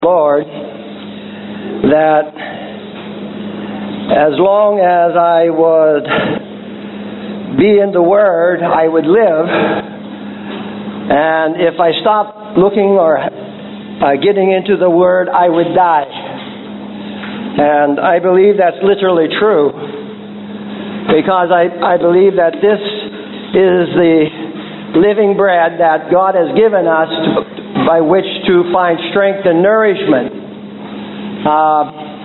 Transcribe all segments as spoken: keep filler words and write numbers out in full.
Lord that as long as I would be in the Word, I would live, and if I stopped looking or uh, getting into the Word, I would die. And I believe that's literally true, because I, I believe that this is the living bread that God has given us to, by which to find strength and nourishment. Uh,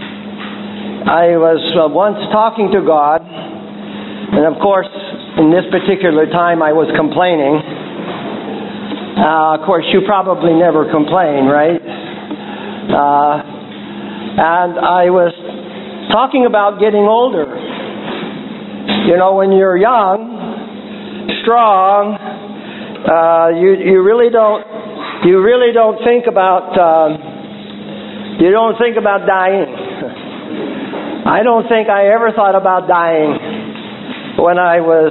I was uh, once talking to God, and of course, in this particular time, I was complaining. Uh, of course, you probably never complain, right? Uh, and I was talking about getting older. You know, when you're young, strong, uh, you you really don't you really don't think about uh, you don't think about dying. I don't think I ever thought about dying when I was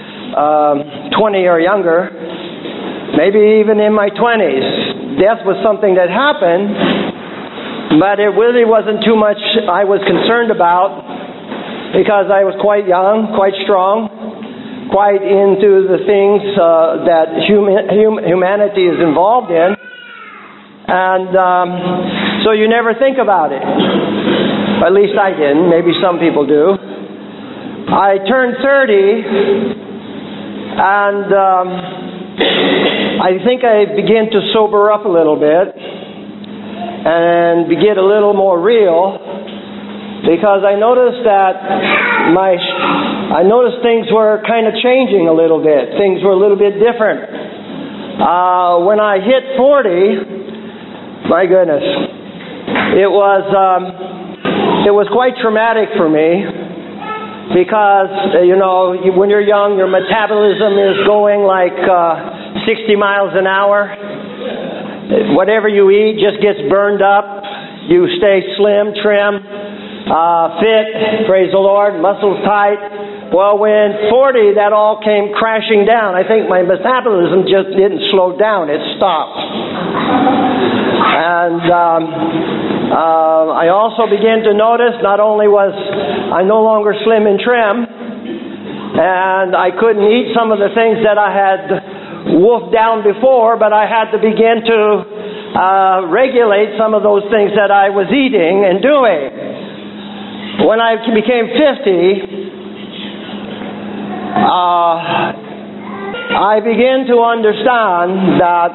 um, twenty or younger, maybe even in my twenties. Death was something that happened, but it really wasn't too much I was concerned about, because I was quite young, quite strong, quite into the things uh, that human, hum, humanity is involved in, and um, so you never think about it. At least I didn't. Maybe some people do. I turned thirty, and um, I think I began to sober up a little bit and get a little more real, because I noticed that my I noticed things were kind of changing a little bit. Things were a little bit different. Uh, when I hit forty, my goodness, it was. Um, It was quite traumatic for me, because, uh, you know, when you're young, your metabolism is going like uh, sixty miles an hour. Whatever you eat just gets burned up. You stay slim, trim, uh, fit, praise the Lord, muscles tight. Well, when forty, that all came crashing down. I think my metabolism just didn't slow down. It stopped. And um, uh, I also began to notice not only was I no longer slim and trim, and I couldn't eat some of the things that I had wolfed down before, but I had to begin to uh, regulate some of those things that I was eating and doing. When I became fifty, Uh, I began to understand that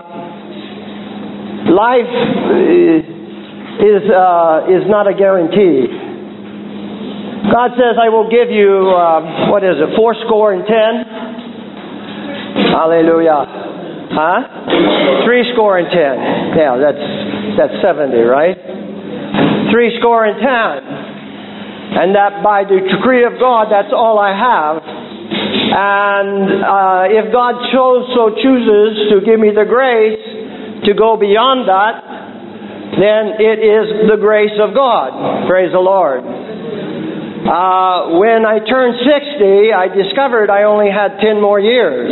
life is uh, is not a guarantee. God says, "I will give you uh, what is it, four score and ten." Hallelujah, huh? Three score and ten. Yeah, that's that's seventy, right? Three score and ten, and that by the decree of God, that's all I have. And uh, if God chose, so chooses to give me the grace to go beyond that, then it is the grace of God. Praise the Lord. Uh, when I turned sixty, I discovered I only had ten more years.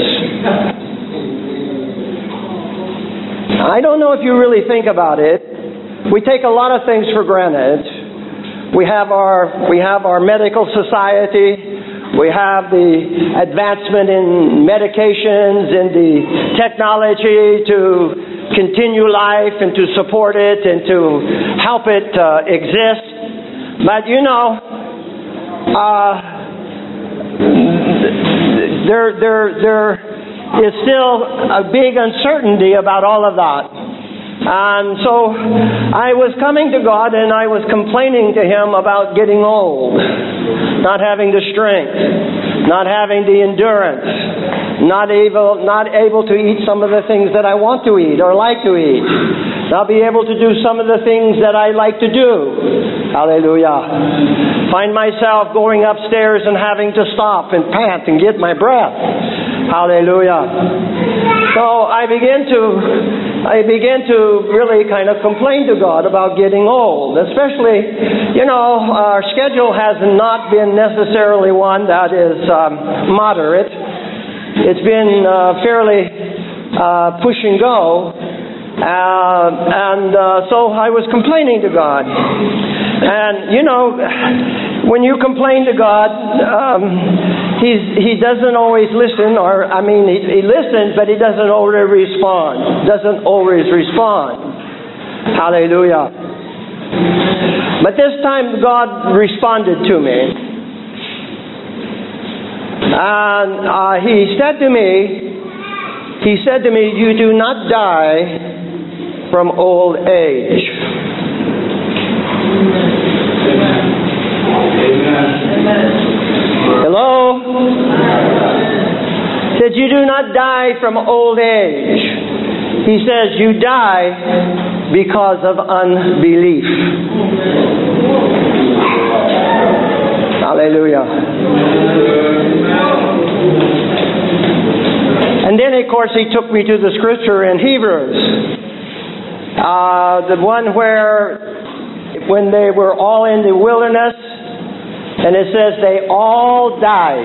I don't know if you really think about it. We take a lot of things for granted. We have our we have our medical society. We have the advancement in medications and the technology to continue life and to support it and to help it uh, exist. But you know, uh, there, there, there is still a big uncertainty about all of that. And so I was coming to God and I was complaining to Him about getting old, not having the strength, not having the endurance, not able, not able to eat some of the things that I want to eat or like to eat, not be able to do some of the things that I like to do. Hallelujah. Find myself going upstairs and having to stop and pant and get my breath. Hallelujah. So I began to I began to really kind of complain to God about getting old. Especially, you know, our schedule has not been necessarily one that is um, moderate. It's been uh, fairly uh, push and go. Uh, and uh, so I was complaining to God. And, you know, when you complain to God, um, he's, he doesn't always listen, or, I mean, he, he listens, but he doesn't always respond. Doesn't always respond. Hallelujah. But this time God responded to me. And uh, he said to me, he said to me, you do not die from old age. Hello? He said, you do not die from old age. He says, you die because of unbelief. Hallelujah. And then, of course, he took me to the scripture in Hebrews. Uh, the one where, when they were all in the wilderness, and it says they all died.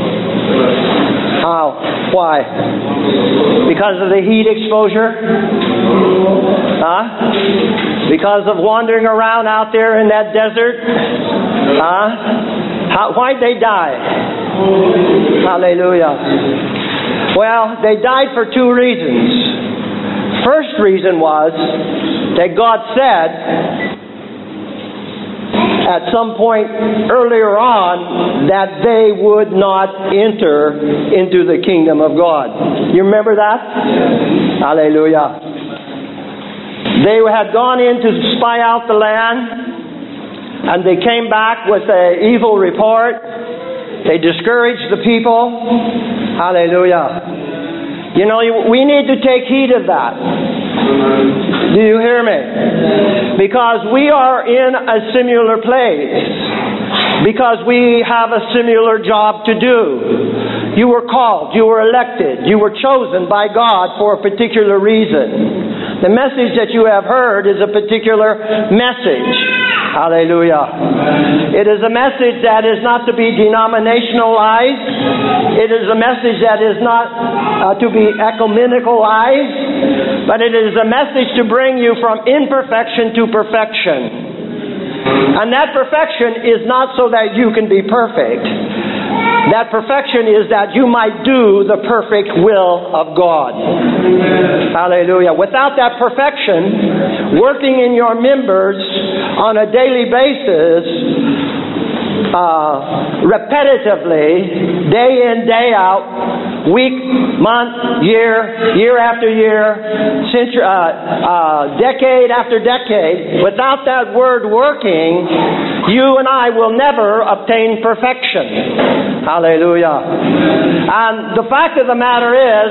How? Why? Because of the heat exposure? Huh? Because of wandering around out there in that desert? Huh? How, why'd they die? Hallelujah. Well, they died for two reasons. First reason was that God said at some point earlier on that they would not enter into the kingdom of God. You remember that? Hallelujah. They had gone in to spy out the land, and they came back with an evil report. They discouraged the people. Hallelujah. You know, we need to take heed of that. Do you hear me? Because we are in a similar place. Because we have a similar job to do. You were called, you were elected, you were chosen by God for a particular reason. The message that you have heard is a particular message. Hallelujah. It is a message that is not to be denominationalized. It is a message that is not uh, to be ecumenicalized, but it is a message to bring you from imperfection to perfection. And that perfection is not so that you can be perfect. That perfection is that you might do the perfect will of God. Hallelujah. Without that perfection, working in your members on a daily basis, uh, repetitively, day in, day out, week, month, year, year after year, century, uh, uh, decade after decade, without that word working, you and I will never obtain perfection. Hallelujah. And the fact of the matter is,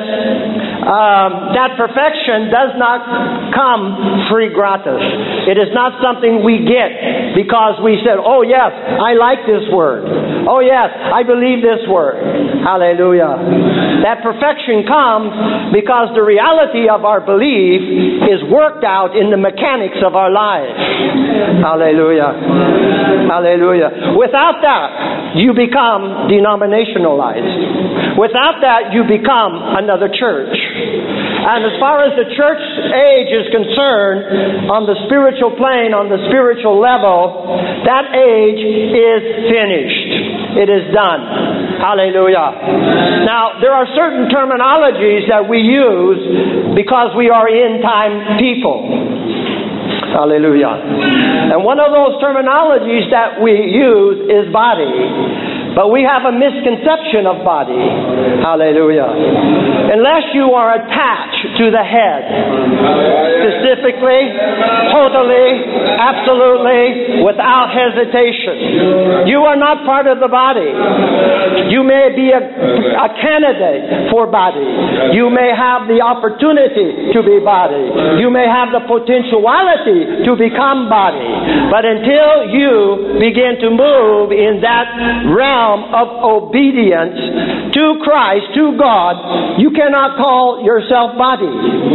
um, that perfection does not come free gratis. It is not something we get because we said, oh yes, I like this word. Oh yes, I believe this word. Hallelujah. That perfection comes because the reality of our belief is worked out in the mechanics of our lives. Hallelujah. Hallelujah. Without that, you become denominationalized. Without that, you become another church. And as far as the church age is concerned, on the spiritual plane, on the spiritual level, that age is finished. It is done. Hallelujah. Now, there are certain terminologies that we use because we are end-time people. Hallelujah. And one of those terminologies that we use is body. But we have a misconception of body. Hallelujah. Unless you are attached to the head. Specifically, totally, absolutely, without hesitation. You are not part of the body. You may be a, a candidate for body. You may have the opportunity to be body. You may have the potentiality to become body. But until you begin to move in that realm of obedience to Christ, to God, you cannot call yourself body.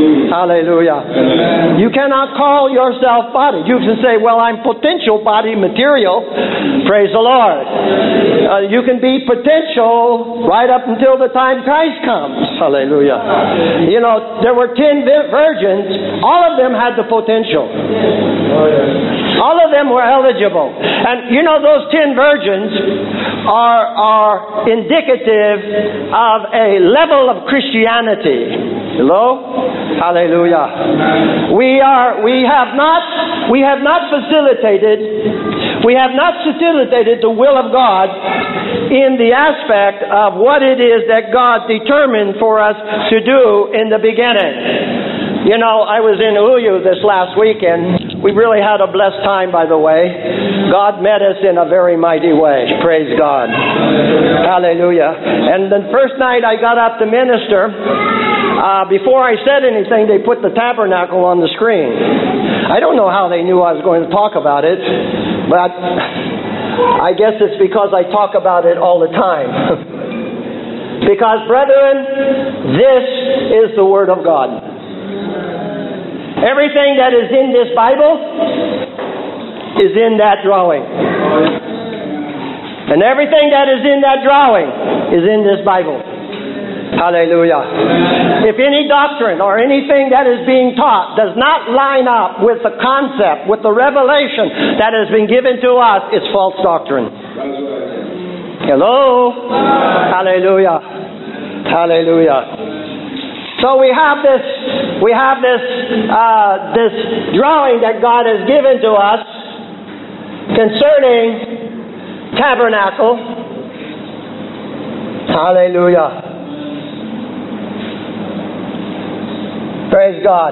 Hallelujah. You cannot call yourself body. You can say, well, I'm potential body material. Praise the Lord. Uh, you can be potential right up until the time Christ comes. Hallelujah. You know, there were ten virgins. All of them had the potential. All of them were eligible. And you know, those ten virgins are, are indicative of a level of Christianity. Hello? Hallelujah. We are, we have not, we have not facilitated, we have not facilitated the will of God in the aspect of what it is that God determined for us to do in the beginning. You know, I was in Uyu this last weekend. We really had a blessed time, by the way. God met us in a very mighty way. Praise God. Hallelujah. And the first night I got up to minister, uh, before I said anything, they put the tabernacle on the screen. I don't know how they knew I was going to talk about it, but I guess it's because I talk about it all the time. Because, brethren, this is the Word of God. Everything that is in this Bible is in that drawing. And everything that is in that drawing is in this Bible. Hallelujah. If any doctrine or anything that is being taught does not line up with the concept, with the revelation that has been given to us, it's false doctrine. Hello? Hallelujah. Hallelujah. So we have this, we have this, uh, this drawing that God has given to us concerning tabernacle. Hallelujah. Praise God.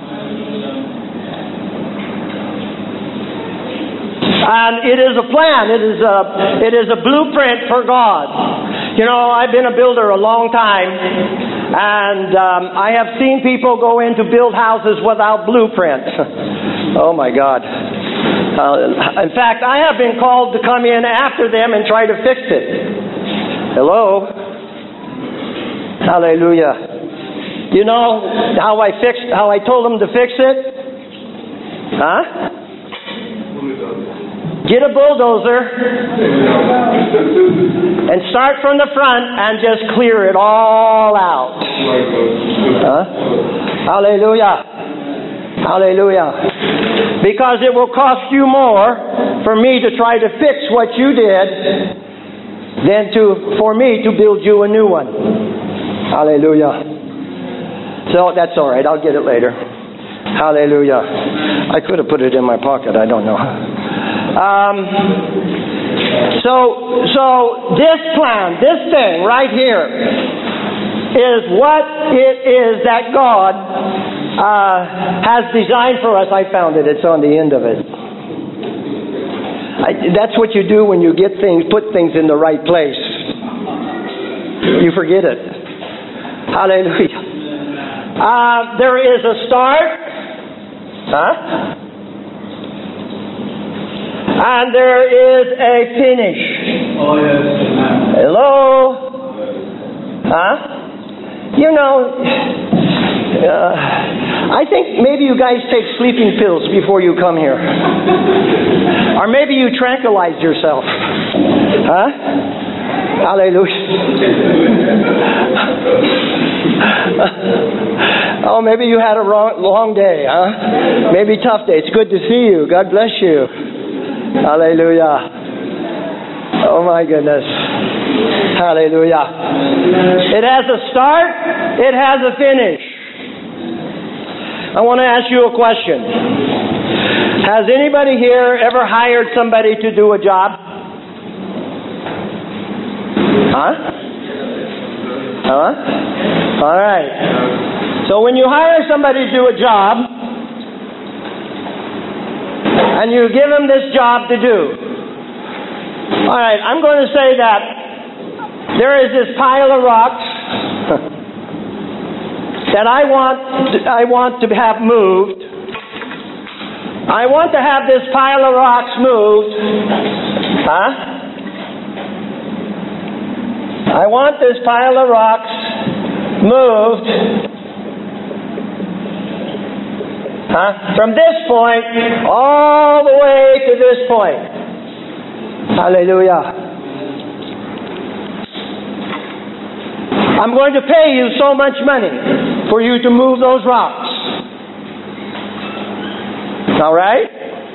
And it is a plan. It is a, it is a blueprint for God. You know, I've been a builder a long time, and um, I have seen people go in to build houses without blueprint. Oh my God. Uh, in fact, I have been called to come in after them and try to fix it. Hello? Hallelujah. You know how I fixed, how I told them to fix it? Huh? Get a bulldozer and start from the front and just clear it all out. Huh? Hallelujah. Hallelujah. Because it will cost you more for me to try to fix what you did than to for me to build you a new one. Hallelujah. So that's all right. I'll get it later. Hallelujah. I could have put it in my pocket. I don't know. Um, so, so this plan, this thing right here, is what it is that God uh, has designed for us. I found it. It's on the end of it. I, that's what you do when you get things, put things in the right place. You forget it. Hallelujah. Uh, there is a start. Huh? And there is a finish. Oh, yes. Hello? Huh? You know, uh, I think maybe you guys take sleeping pills before you come here. Or maybe you tranquilize yourself. Huh? Hallelujah. Oh, maybe you had a wrong, long day, huh? Maybe tough day. It's good to see you. God bless you. Hallelujah. Oh my goodness. Hallelujah. It has a start. It has a finish. I want to ask you a question. Has anybody here ever hired somebody to do a job? Huh? Huh? All right. So when you hire somebody to do a job, and you give them this job to do. All right, I'm going to say that there is this pile of rocks that I want I want to have moved. I want to have this pile of rocks moved. Huh? I want this pile of rocks moved. Huh? From this point all the way to this point. Hallelujah. I'm going to pay you so much money for you to move those rocks. All right?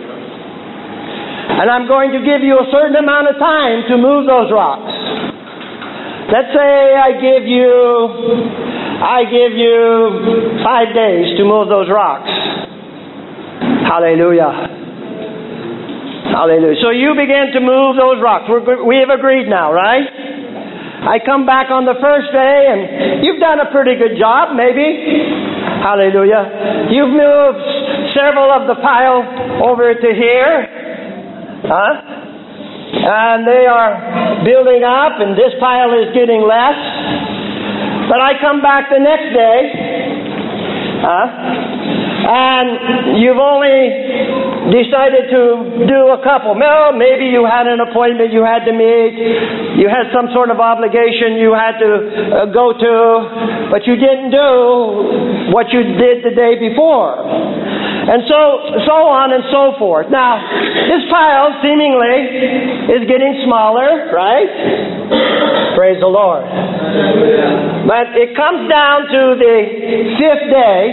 And I'm going to give you a certain amount of time to move those rocks. Let's say I give you, I give you five days to move those rocks. Hallelujah. Hallelujah. So you begin to move those rocks. We're, we have agreed now, right? I come back on the first day and you've done a pretty good job, maybe. Hallelujah. You've moved several of the pile over to here. Huh? And they are building up and this pile is getting less. But I come back the next day. Huh? And you've only decided to do a couple. Well, maybe you had an appointment you had to meet. You had some sort of obligation you had to uh, go to. But you didn't do what you did the day before. And so, so on and so forth. Now, this pile seemingly is getting smaller, right? Praise the Lord. But it comes down to the fifth day.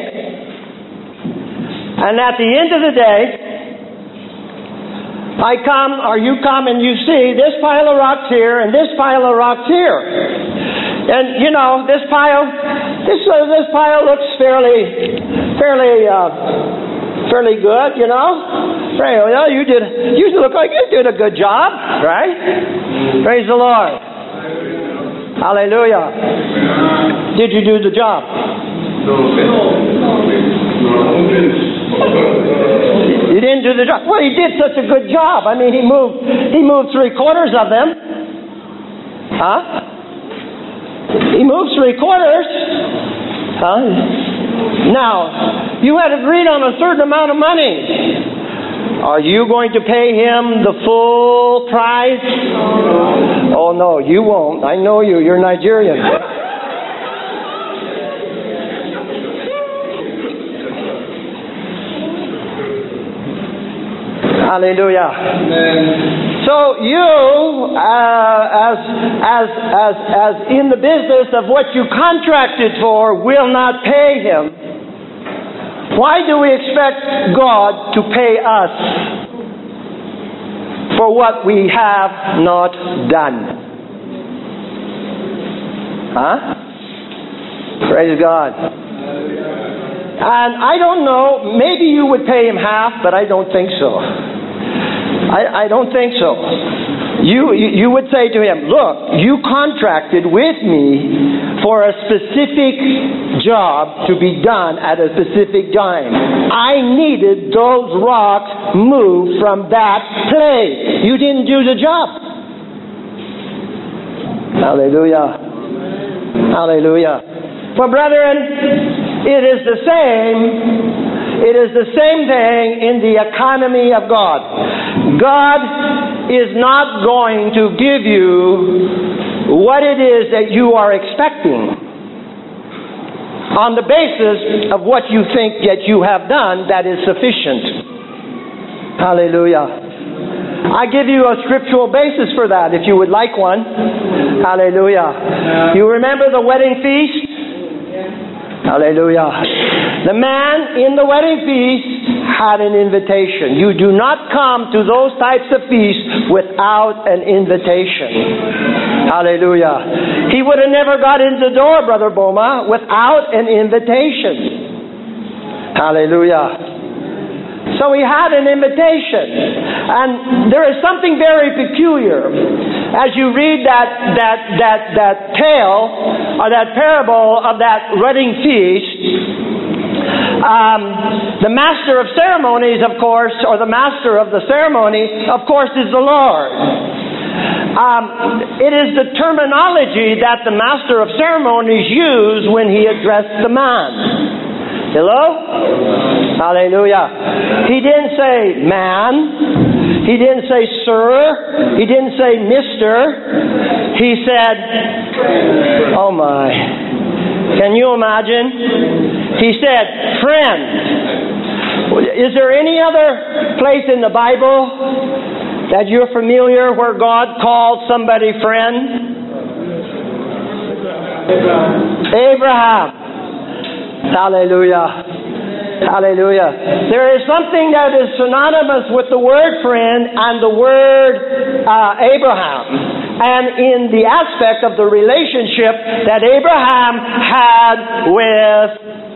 And at the end of the day, I come, or you come and you see this pile of rocks here and this pile of rocks here. And, you know, this pile, this uh, this pile looks fairly, fairly, uh, fairly good, you know. Right, well, you did, you look like you did a good job, right? Praise the Lord. Hallelujah. Did you do the job? You didn't do the job. Well, he did such a good job. I mean, he moved he moved three quarters of them. Huh? He moved three quarters. Huh? Now, you had agreed on a certain amount of money. Are you going to pay him the full price? Oh, no, you won't. I know you. You're Nigerian. Hallelujah. Amen. So you, uh, as as as as in the business of what you contracted for, will not pay him. Why do we expect God to pay us for what we have not done? Huh? Praise God. And I don't know, maybe you would pay him half, but I don't think so. I, I don't think so. You, you you would say to him, look, you contracted with me for a specific job to be done at a specific time. I needed those rocks moved from that place. You didn't do the job. Hallelujah. Hallelujah. Well, brethren, it is the same It is the same thing in the economy of God. God is not going to give you what it is that you are expecting on the basis of what you think that you have done that is sufficient. Hallelujah. I give you a scriptural basis for that if you would like one. Hallelujah. You remember the wedding feast? Hallelujah. The man in the wedding feast had an invitation. You do not come to those types of feasts without an invitation. Hallelujah. He would have never got in the door, Brother Boma, without an invitation. Hallelujah. So he had an invitation. And there is something very peculiar as you read that that that that tale or that parable of that wedding feast. Um, the master of ceremonies, of course, or the master of the ceremony, of course, is the Lord. Um, it is the terminology that the master of ceremonies used when he addressed the man. Hello? Hallelujah. He didn't say man. He didn't say sir. He didn't say mister. He said, oh my. Can you imagine? He said, friend. Is there any other place in the Bible that you're familiar where God called somebody friend? Abraham. Hallelujah. Hallelujah. There is something that is synonymous with the word friend and the word uh, Abraham. And in the aspect of the relationship that Abraham had with,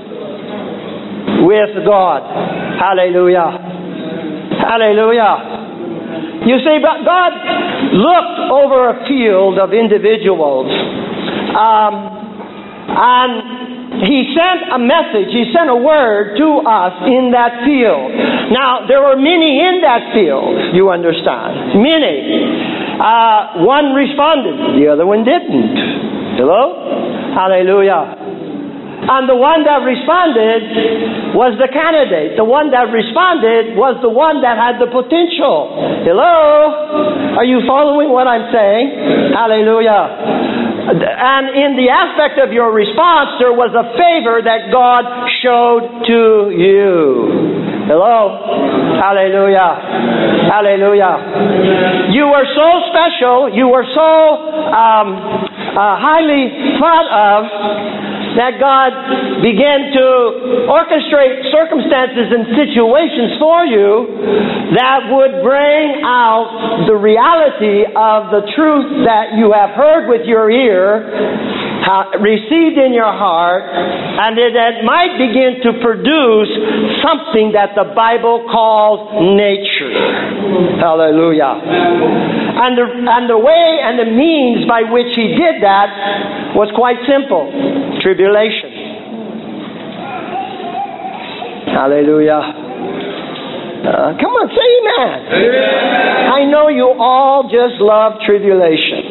with God. Hallelujah. Hallelujah. You see, God looked over a field of individuals. Um, and He sent a message, He sent a word to us in that field. Now, there were many in that field, you understand. Many. Uh, one responded, the other one didn't. Hello? Hallelujah. And the one that responded was the candidate. The one that responded was the one that had the potential. Hello? Are you following what I'm saying? Hallelujah. And in the aspect of your response, there was a favor that God showed to you. Hello? Hallelujah. Hallelujah. You were so special, you were so um, uh, highly thought of, that God began to orchestrate circumstances and situations for you that would bring out the reality of the truth that you have heard with your ear, received in your heart, and that might begin to produce something that the Bible calls nature. Hallelujah. And the, and the way and the means by which He did that was quite simple. Tribulation. Hallelujah. Uh, come on, say amen. Amen. I know you all just love tribulation.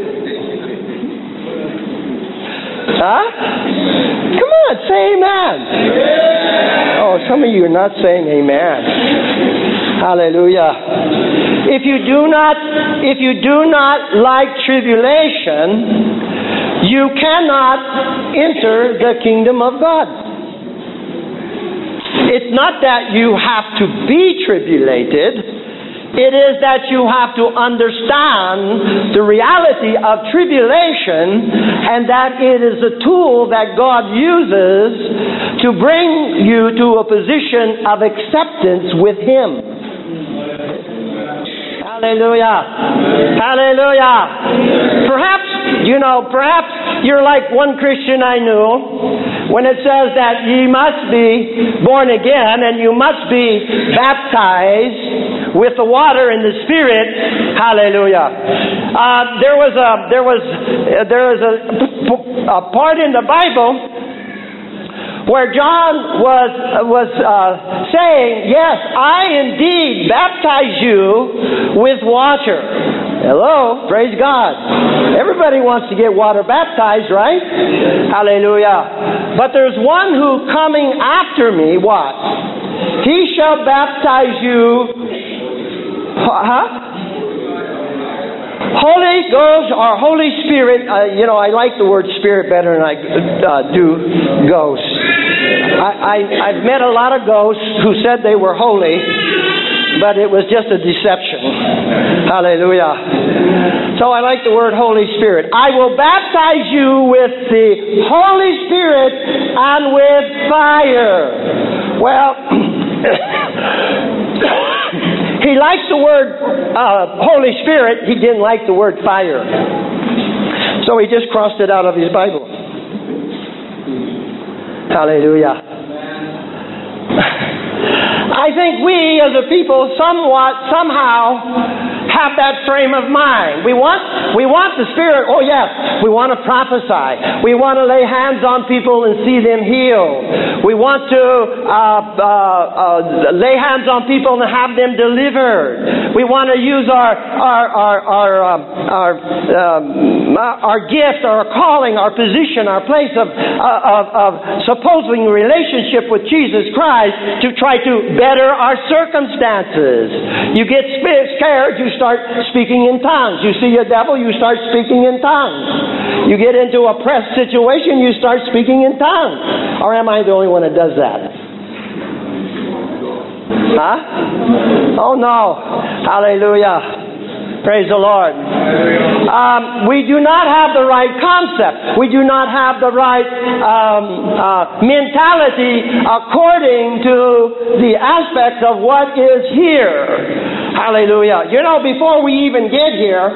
Huh? Come on, say amen. Amen. Oh, some of you are not saying amen. Hallelujah. If you do not, if you do not like tribulation, you cannot enter the kingdom of God. It's not that you have to be tribulated. It is that you have to understand the reality of tribulation, and that it is a tool that God uses to bring you to a position of acceptance with Him. Hallelujah. Hallelujah. Perhaps, you know, perhaps you're like one Christian I knew when it says that ye must be born again and you must be baptized with the water and the Spirit. Hallelujah. Uh, there was a there was uh, there was a, a part in the Bible where John was was uh, saying, yes, I indeed baptize you with water. Hello, praise God. Everybody wants to get water baptized, right? Hallelujah. But there's one who coming after me, what? He shall baptize you, huh? Holy Ghost or Holy Spirit. Uh, you know, I like the word Spirit better than I uh, do Ghost. I, I, I've met a lot of ghosts who said they were holy, but it was just a deception. Hallelujah. So I like the word Holy Spirit. I will baptize you with the Holy Spirit and with fire. Well, he likes the word uh, Holy Spirit. He didn't like the word fire. So he just crossed it out of his Bible. Hallelujah. I think we as a people somewhat, somehow have that frame of mind. We want we want the Spirit. Oh yes, we want to prophesy. We want to lay hands on people and see them healed. We want to uh, uh, uh, lay hands on people and have them delivered. We want to use our our our our um, our, um, our gift, our calling, our position, our place of uh, of, of supposing relationship with Jesus Christ to try to better our circumstances. You get scared, you start speaking in tongues. You see a devil, you start speaking in tongues. You get into a pressed situation, you start speaking in tongues. Or am I the only one that does that? Huh? Oh no. Hallelujah. Praise the Lord. Um, we do not have the right concept. We do not have the right um, uh, mentality according to the aspects of what is here. Hallelujah. You know, before we even get here,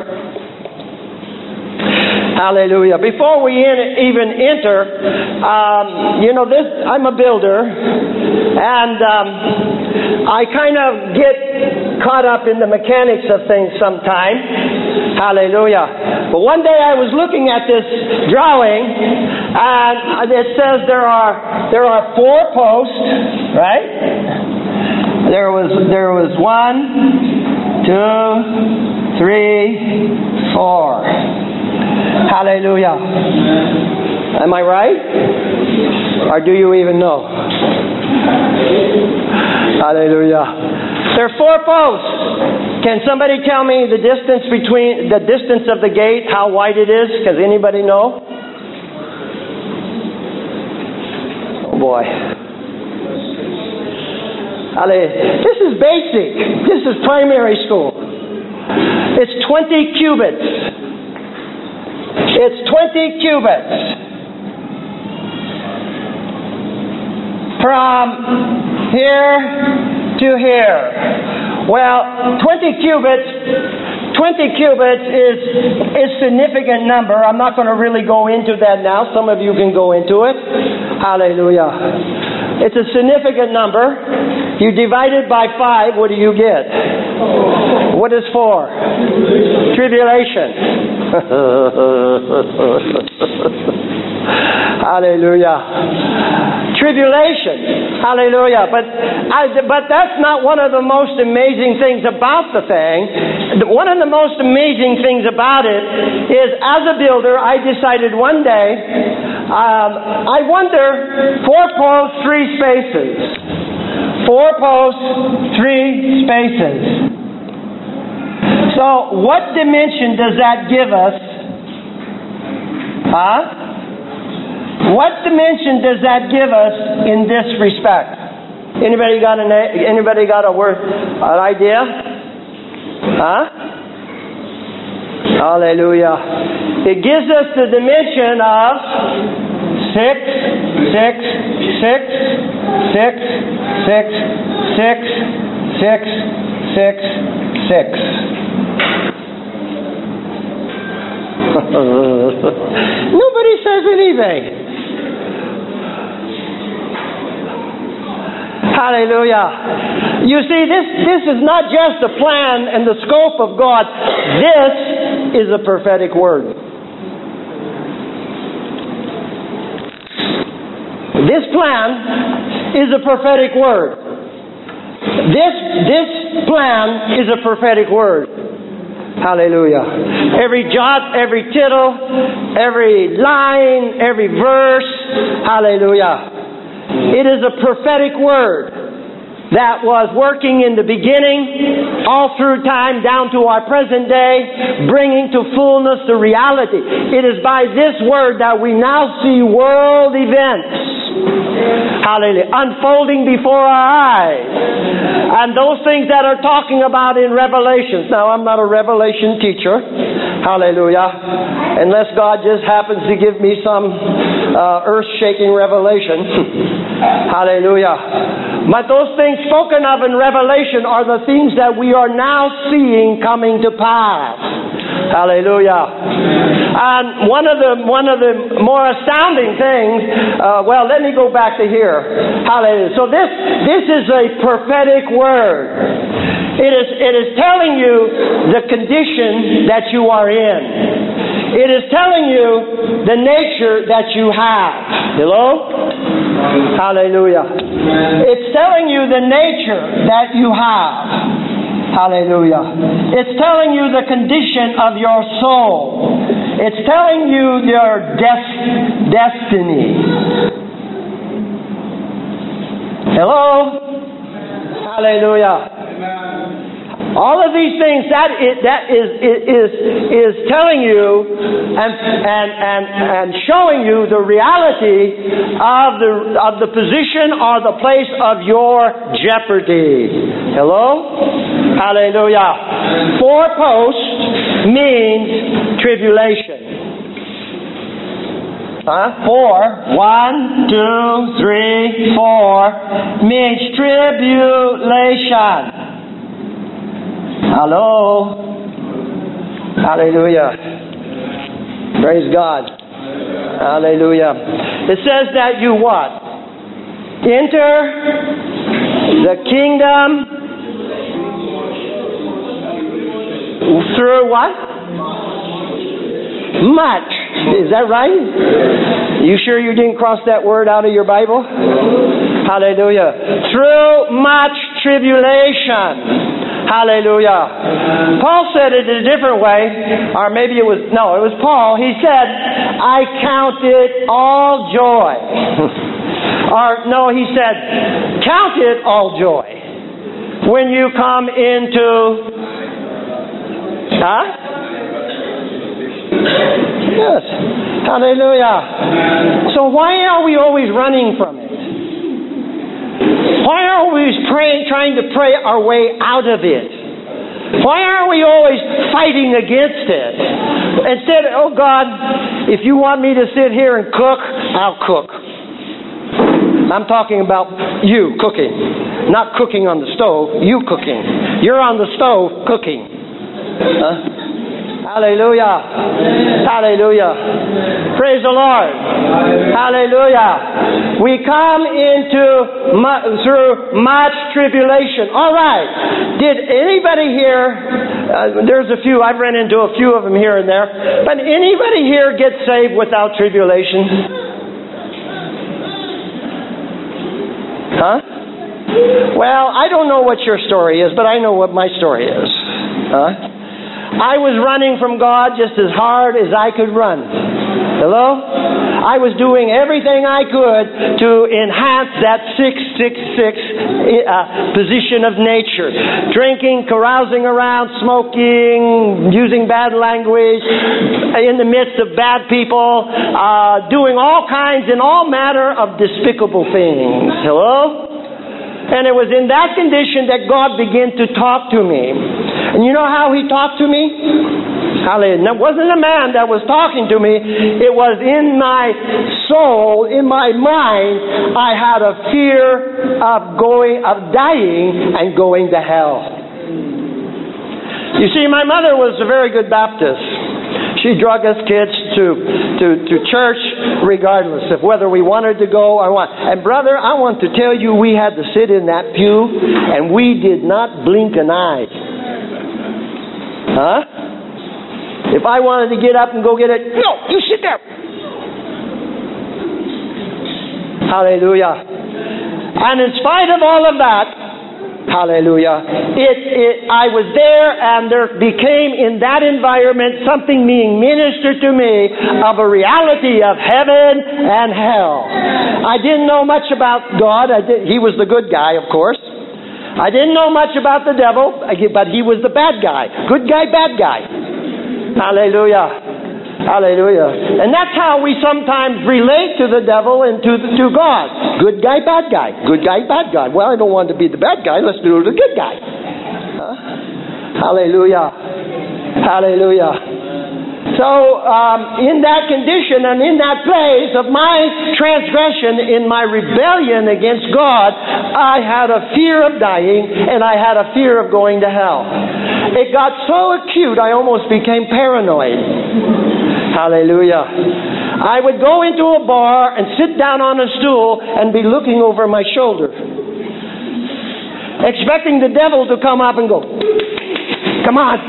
hallelujah, before we in, even enter, um, you know, this, I'm a builder, and um, I kind of get caught up in the mechanics of things sometimes. Hallelujah. But one day I was looking at this drawing, and it says there are there are four posts, right? There was there was one, two, three, four. Hallelujah. Am I right? Or do you even know? Hallelujah. There are four posts. Can somebody tell me the distance between the distance of the gate, how wide it is? Does anybody know? Oh boy. Hallelujah. This is basic. This is primary school. It's twenty cubits. It's twenty cubits. From here to here. Well, twenty cubits, twenty cubits is a significant number. I'm not going to really go into that now. Some of you can go into it. Hallelujah. It's a significant number. You divide it by five, what do you get? What is four? Tribulation. Hallelujah. Tribulation. Hallelujah. But I, but that's not one of the most amazing things about the thing. One of the most amazing things about it is, as a builder, I decided one day, um, I wonder, four posts, three spaces. Four posts, three spaces. So what dimension does that give us? Huh? What dimension does that give us in this respect? Anybody got an anybody got a word, an idea? Huh? Hallelujah. It gives us the dimension of six, six, six, six, six, six, six, six, six. Nobody says anything. Hallelujah. You see, this, this is not just the plan and the scope of God. This is a prophetic word. This plan is a prophetic word. This, this plan is a prophetic word. Hallelujah. Every jot, every tittle, every line, every verse. Hallelujah. It is a prophetic word that was working in the beginning, all through time, down to our present day, bringing to fullness the reality. It is by this word that we now see world events, hallelujah, unfolding before our eyes. And those things that are talking about in Revelations. Now, I'm not a Revelation teacher, hallelujah, unless God just happens to give me some uh, earth-shaking revelation. Hallelujah. But those things spoken of in Revelation are the things that we are now seeing coming to pass. Hallelujah. And one of the one of the more astounding things, uh, well, let me go back to here. Hallelujah. So this this is a prophetic word. It is it is telling you the condition that you are in. It is telling you the nature that you have. Hello? Hallelujah. It's telling you the nature that you have. Hallelujah. It's telling you the condition of your soul. It's telling you your des- destiny. Hello? Hallelujah. All of these things that is that is is is telling you and and and and showing you the reality of the of the position or the place of your jeopardy. Hello? Hallelujah. Four posts means tribulation. Huh? Four. One, two, three, four means tribulation. Hello. Hallelujah. Praise God. Hallelujah. It says that you what? Enter the kingdom through what? Much. Is that right? You sure you didn't cross that word out of your Bible? Hallelujah. Through much tribulation. Hallelujah. Paul said it in a different way, or maybe it was, no, it was Paul. He said, I count it all joy. Or, no, he said, count it all joy when you come into, huh? Yes. Hallelujah. So why are we always running from it? Why are we always praying, trying to pray our way out of it? Why are we always fighting against it? Instead, oh God, if you want me to sit here and cook, I'll cook. I'm talking about you cooking. Not cooking on the stove, you cooking. You're on the stove cooking. Huh? Hallelujah. Hallelujah. Praise the Lord. Hallelujah. We come into mu- through much tribulation. All right. Did anybody here, uh, there's a few, I've run into a few of them here and there, but anybody here get saved without tribulation? Huh? Well, I don't know what your story is, but I know what my story is. Huh? I was running from God just as hard as I could run. Hello? I was doing everything I could to enhance that six six six uh, position of nature. Drinking, carousing around, smoking, using bad language, in the midst of bad people, uh, doing all kinds and all manner of despicable things. Hello? And it was in that condition that God began to talk to me. And you know how He talked to me? Hallelujah. It wasn't a man that was talking to me. It was in my soul, in my mind, I had a fear of going, of dying and going to hell. You see, my mother was a very good Baptist. She drug us kids to, to, to church regardless of whether we wanted to go or what. And brother, I want to tell you, we had to sit in that pew and we did not blink an eye. Huh? If I wanted to get up and go get it, no, you sit there. Hallelujah. And in spite of all of that, hallelujah, it, it, I was there and there became in that environment something being ministered to me of a reality of heaven and hell. I didn't know much about God. I did, he was the good guy, of course. I didn't know much about the devil, but he was the bad guy. Good guy, bad guy. Hallelujah. Hallelujah. And that's how we sometimes relate to the devil and to, to God. Good guy, bad guy. Good guy, bad guy. Well, I don't want to be the bad guy. Let's do the good guy. Huh? Hallelujah. Hallelujah. So, um, in that condition and in that place of my transgression, in my rebellion against God, I had a fear of dying and I had a fear of going to hell. It got so acute, I almost became paranoid. Hallelujah. I would go into a bar and sit down on a stool and be looking over my shoulder, expecting the devil to come up and go, come on.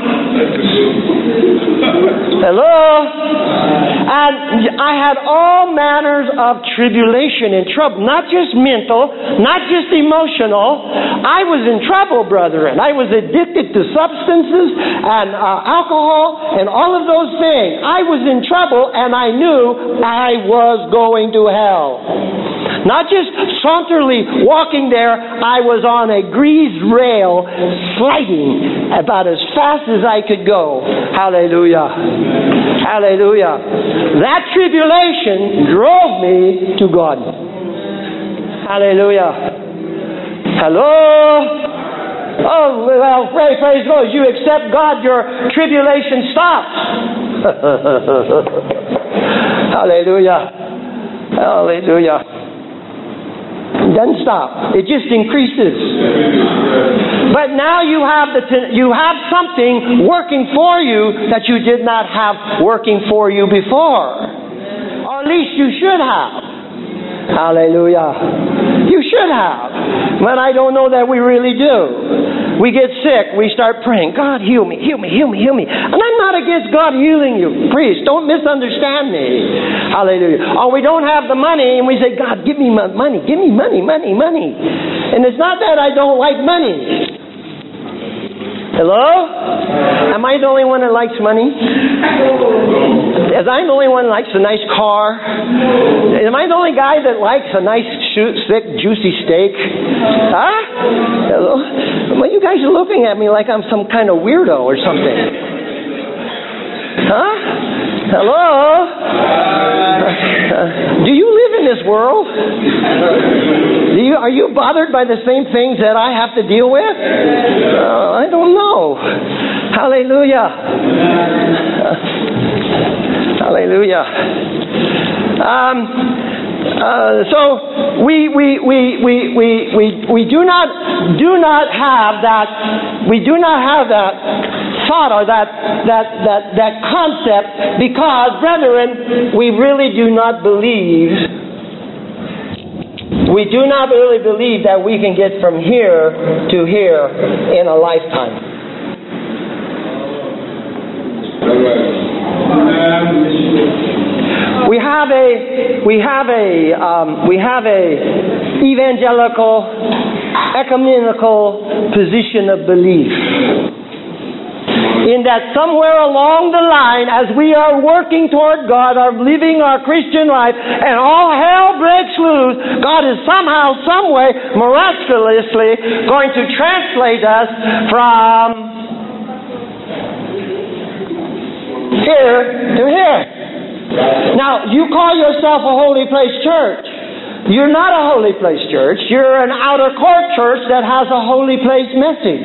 Hello? And I had all manners of tribulation and trouble, not just mental, not just emotional. I was in trouble, brethren. I was addicted to substances and uh, alcohol and all of those things. I was in trouble and I knew I was going to hell. Not just saunterly walking there, I was on a greased rail sliding about as fast as I could go. Hallelujah. Hallelujah. That tribulation drove me to God. Hallelujah. Hello? Oh, well, praise, praise God. You accept God, your tribulation stops. Hallelujah. Hallelujah. It doesn't stop. It just increases. But now you have the t- you have something working for you that you did not have working for you before. Or at least you should have. Hallelujah. You should have. But I don't know that we really do. We get sick. We start praying, God, heal me, heal me, heal me, heal me. And I'm not against God healing you. Please, don't misunderstand me. Hallelujah. Or we don't have the money and we say, God, give me money, give me money, money, money. And it's not that I don't like money. Hello? Am I the only one that likes money? Am I the only one that likes a nice car? Am I the only guy that likes a nice, thick, juicy steak? Huh? Hello? Well, you guys are looking at me like I'm some kind of weirdo or something. Huh? Hello? Uh, do you live in this world? Do you, are you bothered by the same things that I have to deal with? Uh, I don't know. Hallelujah. Uh, hallelujah. Um, uh, so we we, we, we, we, we we do not do not have that we do not have that thought or that that that that concept because, brethren, we really do not believe we do not really believe that we can get from here to here in a lifetime. We have a we have a um, we have a evangelical ecumenical position of belief. In that somewhere along the line, as we are working toward God, are living our Christian life, and all hell breaks loose, God is somehow, some way, miraculously going to translate us from here to here. Now, you call yourself a holy place church. You're not a holy place church. You're an outer court church that has a holy place message.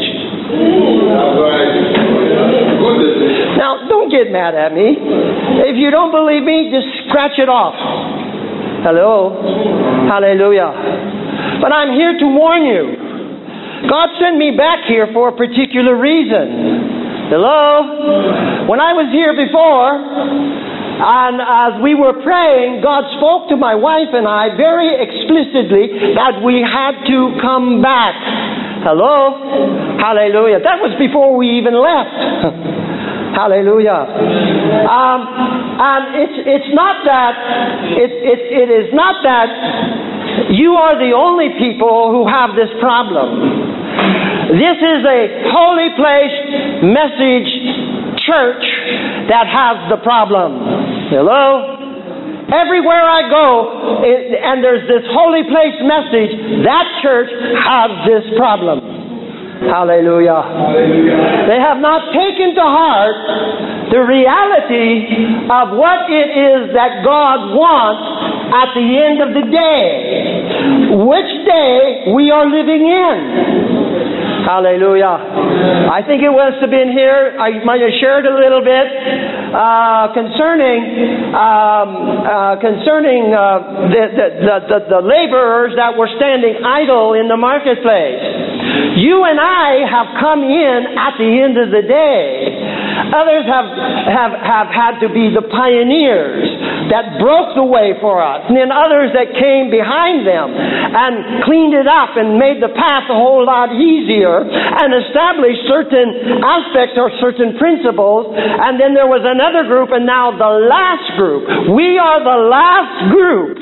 Now, don't get mad at me. If you don't believe me, just scratch it off. Hello? Hallelujah. But I'm here to warn you. God sent me back here for a particular reason. Hello? When I was here before, and as we were praying, God spoke to my wife and I very explicitly that we had to come back. Hello? Hallelujah. That was before we even left. Hallelujah. Um, and it's it's not that it, it it is not that you are the only people who have this problem. This is a holy place message church that has the problem. Hello? Everywhere I go, it, and there's this holy place message, that church has this problem. Hallelujah. Hallelujah. They have not taken to heart the reality of what it is that God wants at the end of the day. Which day we are living in. Hallelujah. I think it must have been here. I might have shared a little bit uh, concerning um, uh, concerning uh, the, the, the, the laborers that were standing idle in the marketplace. You and I have come in at the end of the day. Others have, have, have had to be the pioneers that broke the way for us. And then others that came behind them and cleaned it up and made the path a whole lot easier and established certain aspects or certain principles. And then there was another group, and now the last group. We are the last group.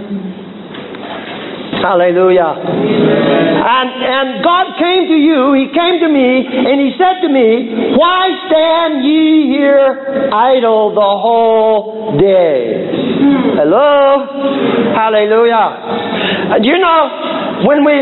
Hallelujah. And, and God came to you, He came to me, and He said to me, why stand ye here idle the whole day? Hello? Hallelujah. And you know, when we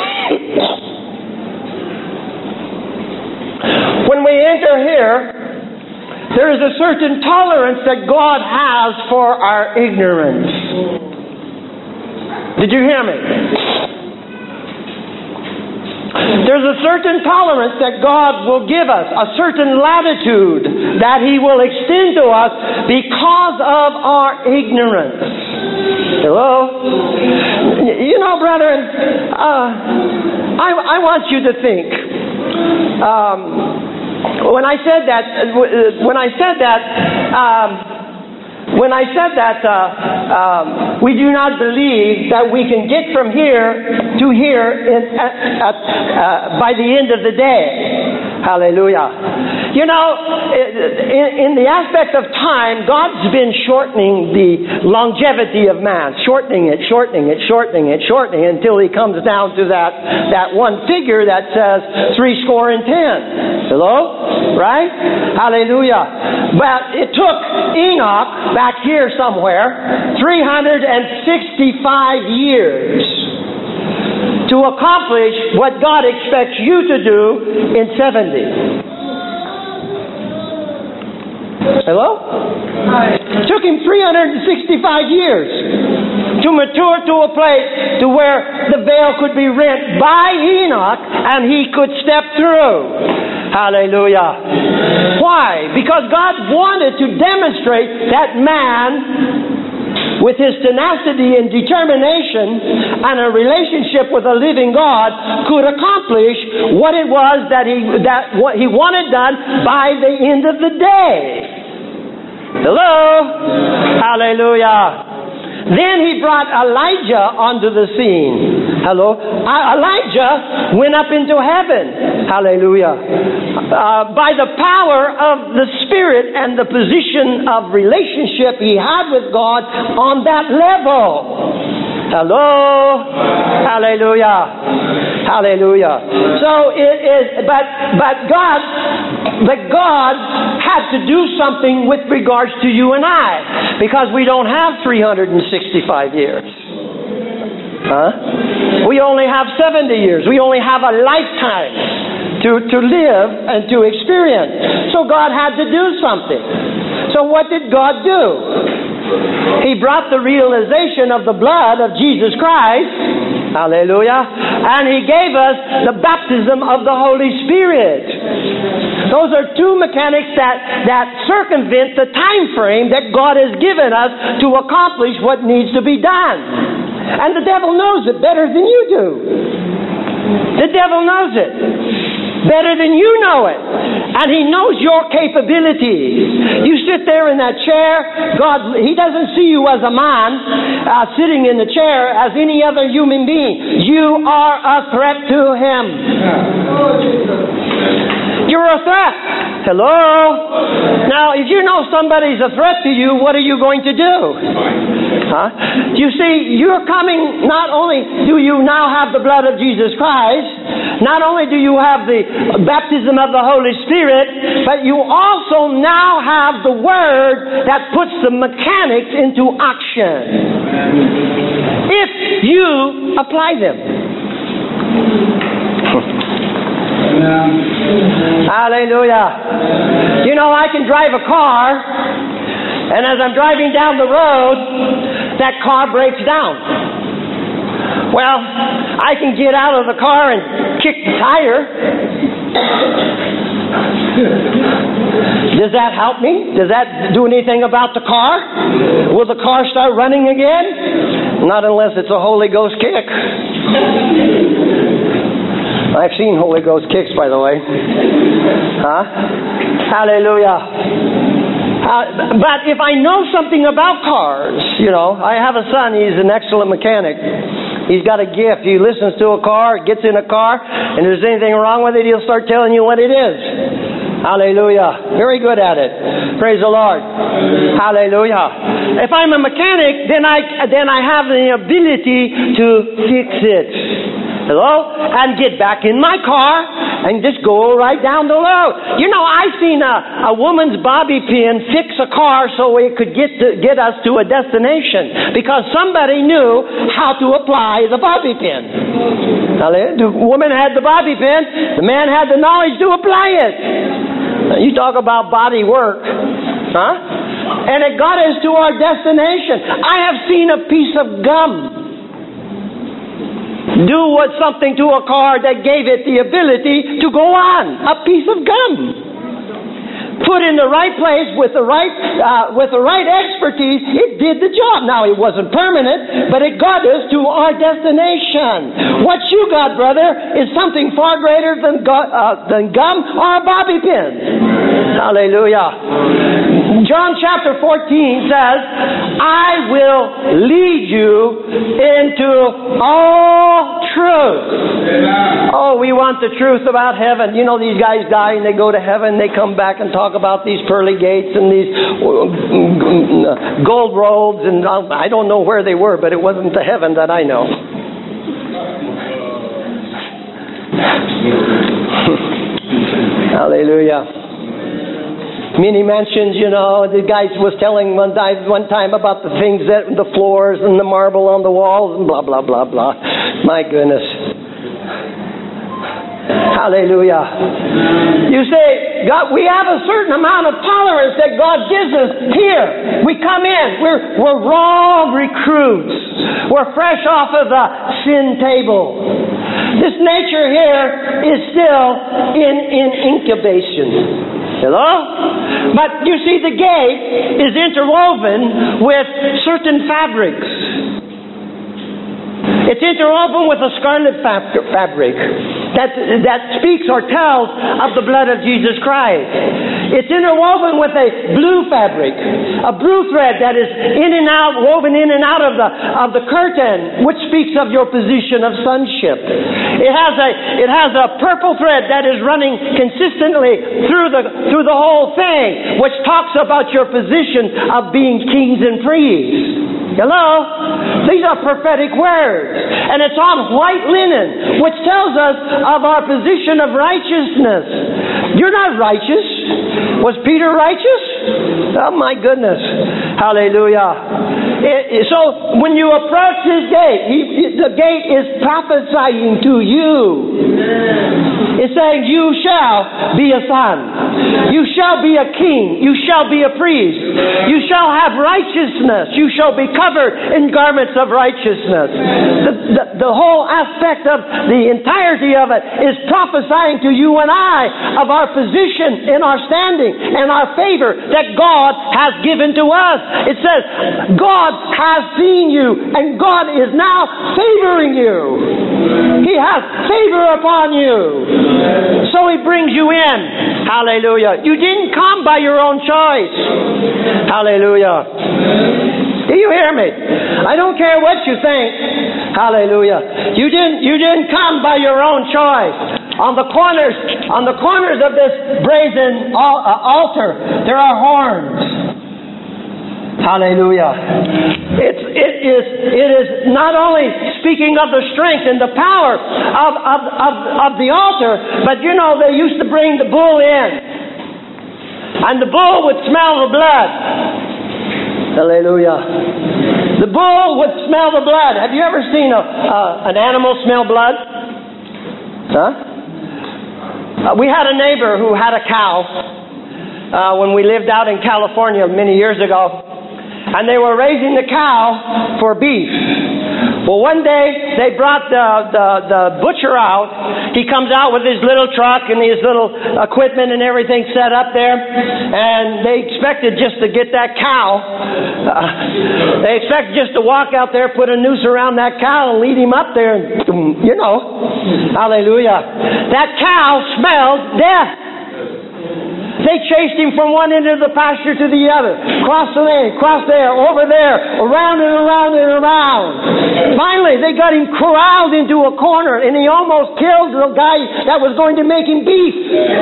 when we enter here, there is a certain tolerance that God has for our ignorance. Did you hear me? There's a certain tolerance that God will give us, a certain latitude that He will extend to us because of our ignorance. Hello? You know, brethren, uh, I, I want you to think. Um, when I said that, when I said that, um, When I said that uh, um, we do not believe that we can get from here to here in, at, at, uh, by the end of the day. Hallelujah. You know, in, in the aspect of time, God's been shortening the longevity of man, shortening it, shortening it, shortening it, shortening it, until He comes down to that, that one figure that says three score and ten. Hello? Right? Hallelujah. But it took Enoch, back here somewhere, three hundred sixty-five years to accomplish what God expects you to do in seventy. Hello? It took him three hundred sixty-five years to mature to a place to where the veil could be rent by Enoch and he could step through. Hallelujah. Why? Because God wanted to demonstrate that man, with his tenacity and determination and a relationship with a living God, could accomplish what it was that he that what he wanted done by the end of the day. Hello? Hallelujah. Then He brought Elijah onto the scene. Hello? Elijah went up into heaven. Hallelujah. Uh, by the power of the Spirit and the position of relationship he had with God on that level. Hello? Hallelujah. Hallelujah. So it is, but, but God, but God had to do something with regards to you and I, because we don't have three hundred sixty-five years. Huh? We only have seventy years. We only have a lifetime to, to live and to experience. So God had to do something. So what did God do? He brought the realization of the blood of Jesus Christ. Hallelujah. And He gave us the baptism of the Holy Spirit. Those are two mechanics that, that circumvent the time frame that God has given us to accomplish what needs to be done. And the devil knows it better than you do. The devil knows it better than you know it. And He knows your capabilities. You sit there in that chair, God, He doesn't see you as a man uh, sitting in the chair as any other human being. You are a threat to Him. You're a threat. Hello? Now, if you know somebody's a threat to you, what are you going to do? Huh? You see, you're coming, not only do you now have the blood of Jesus Christ, not only do you have the baptism of the Holy Spirit, but you also now have the Word that puts the mechanics into action. If you apply them. Hallelujah. You know, I can drive a car, and as I'm driving down the road, that car breaks down. Well, I can get out of the car and kick the tire. Does that help me? Does that do anything about the car? Will the car start running again? Not unless it's a Holy Ghost kick. I've seen Holy Ghost kicks, by the way. Huh? Hallelujah. Uh, but if I know something about cars, you know, I have a son, he's an excellent mechanic. He's got a gift. He listens to a car, gets in a car, and if there's anything wrong with it, he'll start telling you what it is. Hallelujah. Very good at it. Praise the Lord. Hallelujah. If I'm a mechanic, then I then I have the ability to fix it. Hello? And get back in my car and just go right down the road. You know, I've seen a, a woman's bobby pin fix a car so it could get to, get us to a destination because somebody knew how to apply the bobby pin. Now, the woman had the bobby pin. The man had the knowledge to apply it. Now, you talk about body work. Huh? And it got us to our destination. I have seen a piece of gum do what something to a car that gave it the ability to go on. A piece of gum. Put in the right place with the right uh, with the right expertise, it did the job. Now, it wasn't permanent, but it got us to our destination. What you got, brother, is something far greater than, gu- uh, than gum or a bobby pin. Hallelujah. John chapter fourteen says, I will lead you into all truth. Oh, we want the truth about heaven. You know, these guys die and they go to heaven, they come back and talk about these pearly gates and these gold roads, and I don't know where they were, but it wasn't the heaven that I know. Hallelujah. Many mansions, you know, the guy was telling one time, one time about the things that, the floors and the marble on the walls and blah, blah, blah, blah. My goodness. Hallelujah. You say, God, we have a certain amount of tolerance that God gives us here. We come in. We're, we're raw recruits. We're fresh off of the sin table. This nature here is still in, in incubation. Hello? But you see, the gate is interwoven with certain fabrics. It's interwoven with a scarlet fabric that, that speaks or tells of the blood of Jesus Christ. It's interwoven with a blue fabric, a blue thread that is in and out, woven in and out of the of the curtain, which speaks of your position of sonship. It has a it has a purple thread that is running consistently through the through the whole thing, which talks about your position of being kings and priests. Hello? These are prophetic words. And it's on white linen, which tells us of our position of righteousness. You're not righteous. Was Peter righteous? Oh my goodness. Hallelujah. It, so when you approach this gate, he, the gate is prophesying to you. It's saying, you shall be a son. You shall be a king. You shall be a priest. You shall have righteousness. You shall be covered in garments of righteousness. The, the, the whole aspect of the entirety of it is prophesying to you and I of our position in our standing and our favor that God has given to us. It says, God has seen you and God is now favoring you. He has favor upon you. So He brings you in. Hallelujah. You didn't come by your own choice. Hallelujah. Do you hear me? I don't care what you think. Hallelujah. You didn't you didn't come by your own choice. On the corners on the corners of this brazen altar, there are horns. Hallelujah. It's, it is it is not only speaking of the strength and the power of, of, of, of the altar, but you know, they used to bring the bull in. And the bull would smell the blood. Hallelujah. The bull would smell the blood. Have you ever seen a, uh, an animal smell blood? Huh? Uh, we had a neighbor who had a cow uh, when we lived out in California many years ago. And they were raising the cow for beef. Well, one day they brought the, the, the butcher out. He comes out with his little truck and his little equipment and everything set up there. And they expected just to get that cow. Uh, they expected just to walk out there, put a noose around that cow and lead him up there. And, you know, hallelujah. That cow smelled death. They chased him from one end of the pasture to the other. Cross the lane, cross there, over there, around and around and around. Finally, they got him corralled into a corner, and he almost killed the guy that was going to make him beef.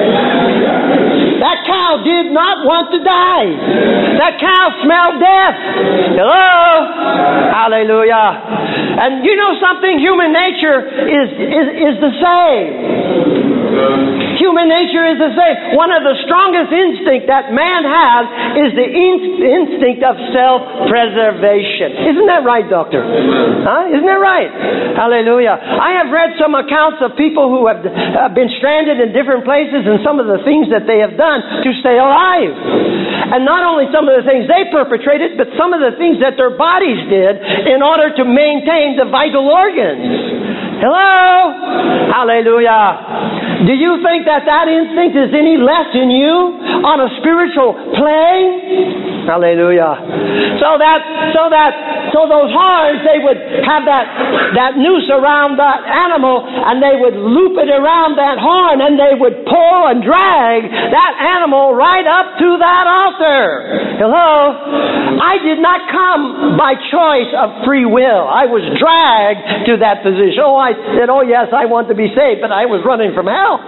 That cow did not want to die. That cow smelled death. Hello? Hallelujah. And you know something? Human nature is, is, is the same. Human nature is the same. One of the strongest instincts that man has is the in- instinct of self-preservation. Isn't that right, doctor? Huh? Isn't that right? Hallelujah. I have read some accounts of people who have uh, been stranded in different places and some of the things that they have done to stay alive. And not only some of the things they perpetrated, but some of the things that their bodies did in order to maintain the vital organs. Hello? Hallelujah. Do you think that that instinct is any less in you on a spiritual plane? Hallelujah. So that, so that, so those horns, they would have that, that noose around that animal, and they would loop it around that horn, and they would pull and drag that animal right up to that altar. Hello? I did not come by choice of free will. I was dragged to that position. Oh, I said, oh yes, I want to be saved, but I was running from hell.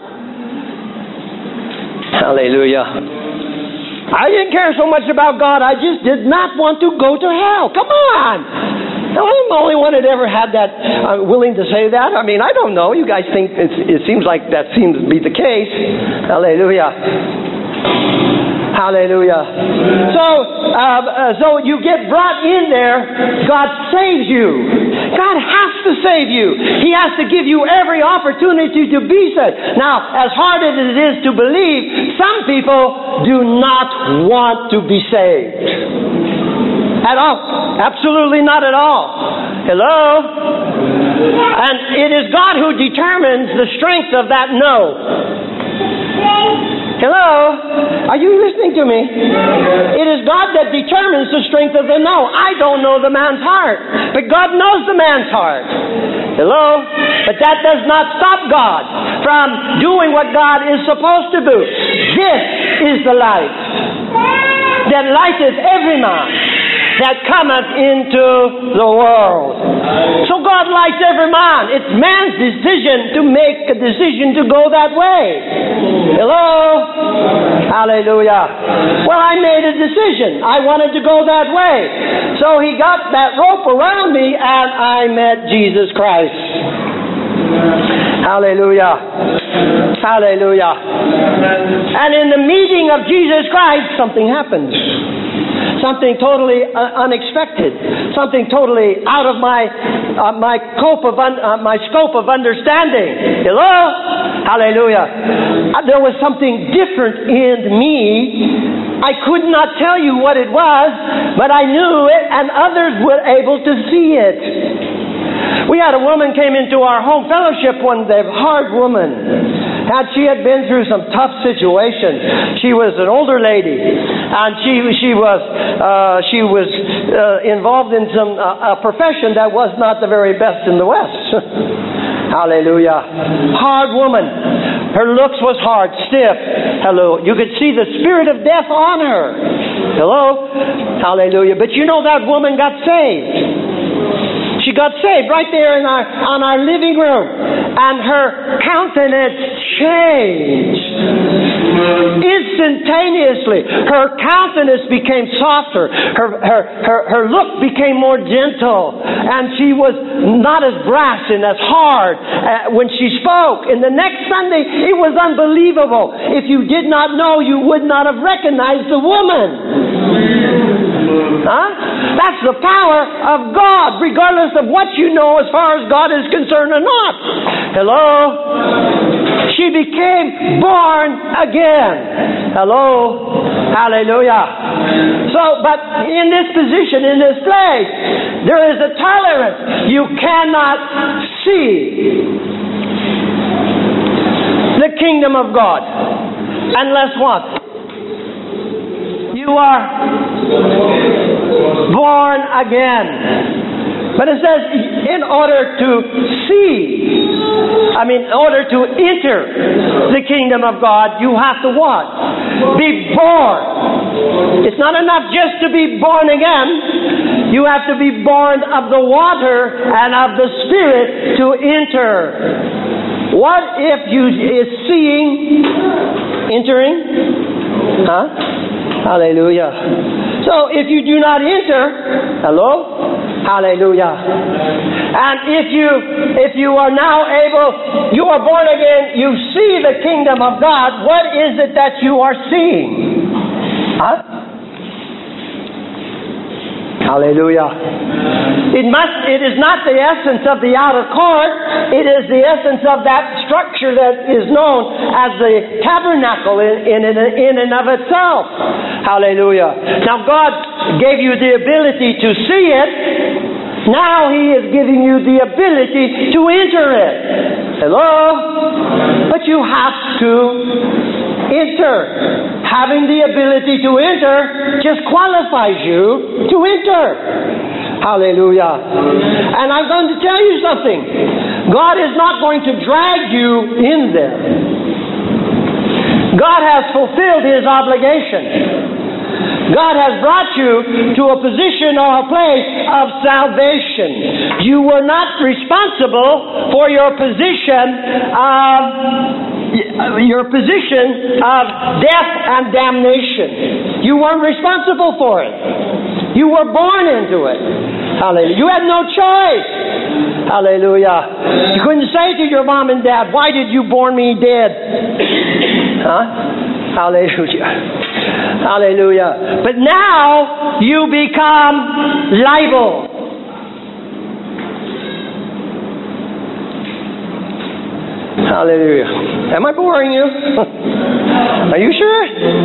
Hallelujah. I didn't care so much about God. I just did not want to go to hell. Come on. Now, I'm the only one that ever had that, uh, willing to say that. I mean, I don't know. You guys think it's, it seems like that seems to be the case. Hallelujah. Hallelujah. So, uh, uh, so you get brought in there. God saves you. God has to save you. He has to give you every opportunity to be saved. Now, as hard as it is to believe, some people do not want to be saved. At all. Absolutely not at all. Hello? And it is God who determines the strength of that no. Hello? Are you listening to me? It is God that determines the strength of the no. I don't know the man's heart, but God knows the man's heart. Hello? But that does not stop God from doing what God is supposed to do. This is the light that lighteth every man that cometh into the world. So God lights every man. It's man's decision to make a decision to go that way. Hello? Hallelujah. Well, I made a decision. I wanted to go that way. So he got that rope around me and I met Jesus Christ. Hallelujah. Hallelujah. And in the meeting of Jesus Christ, something happens. Something totally uh, unexpected. Something totally out of my uh, my scope of un- uh, my scope of understanding. Hello? Hallelujah. Uh, there was something different in me. I could not tell you what it was, but I knew it, and others were able to see it. We had a woman came into our home fellowship one day, a hard woman. And she had been through some tough situations. She was an older lady, and she she was uh, she was uh, involved in some uh, a profession that was not the very best in the West. Hallelujah. Hard woman. Her looks was hard, stiff. Hello. You could see the spirit of death on her. Hello. Hallelujah. But you know that woman got saved. She got saved right there in our on our living room, and her countenance changed instantaneously. Her countenance became softer. Her her her, her look became more gentle, and she was not as brash and as hard uh, when she spoke. And the next Sunday, it was unbelievable. If you did not know, you would not have recognized the woman. Huh? That's the power of God, regardless of what you know as far as God is concerned or not. Hello? She became born again. Hello? Hallelujah. So, but in this position, in this place, there is a tolerance. You cannot see the kingdom of God unless what? You are born again. But it says, in order to see, I mean, in order to enter the kingdom of God, you have to what? Be born. It's not enough just to be born again. You have to be born of the water and of the Spirit to enter. What if you is seeing, entering? Huh? Hallelujah. So if you do not enter, hello? Hallelujah. And if you if you are now able, you are born again, you see the kingdom of God, what is it that you are seeing? Huh? Hallelujah. It must it is not the essence of the outer court, it is the essence of that structure that is known as the tabernacle in, in, in and of itself. Hallelujah. Now God gave you the ability to see it. Now He is giving you the ability to enter it. Hello? But you have to enter. Having the ability to enter just qualifies you to enter. Hallelujah. And I'm going to tell you something. God is not going to drag you in there. God has fulfilled His obligation. God has brought you to a position or a place of salvation. You were not responsible for your position of your position of death and damnation. You weren't responsible for it. You were born into it. Hallelujah. You had no choice. Hallelujah. You couldn't say to your mom and dad, "Why did you born me dead?" Huh? Hallelujah. Hallelujah. But now you become liable. Hallelujah. Am I boring you? Are you sure?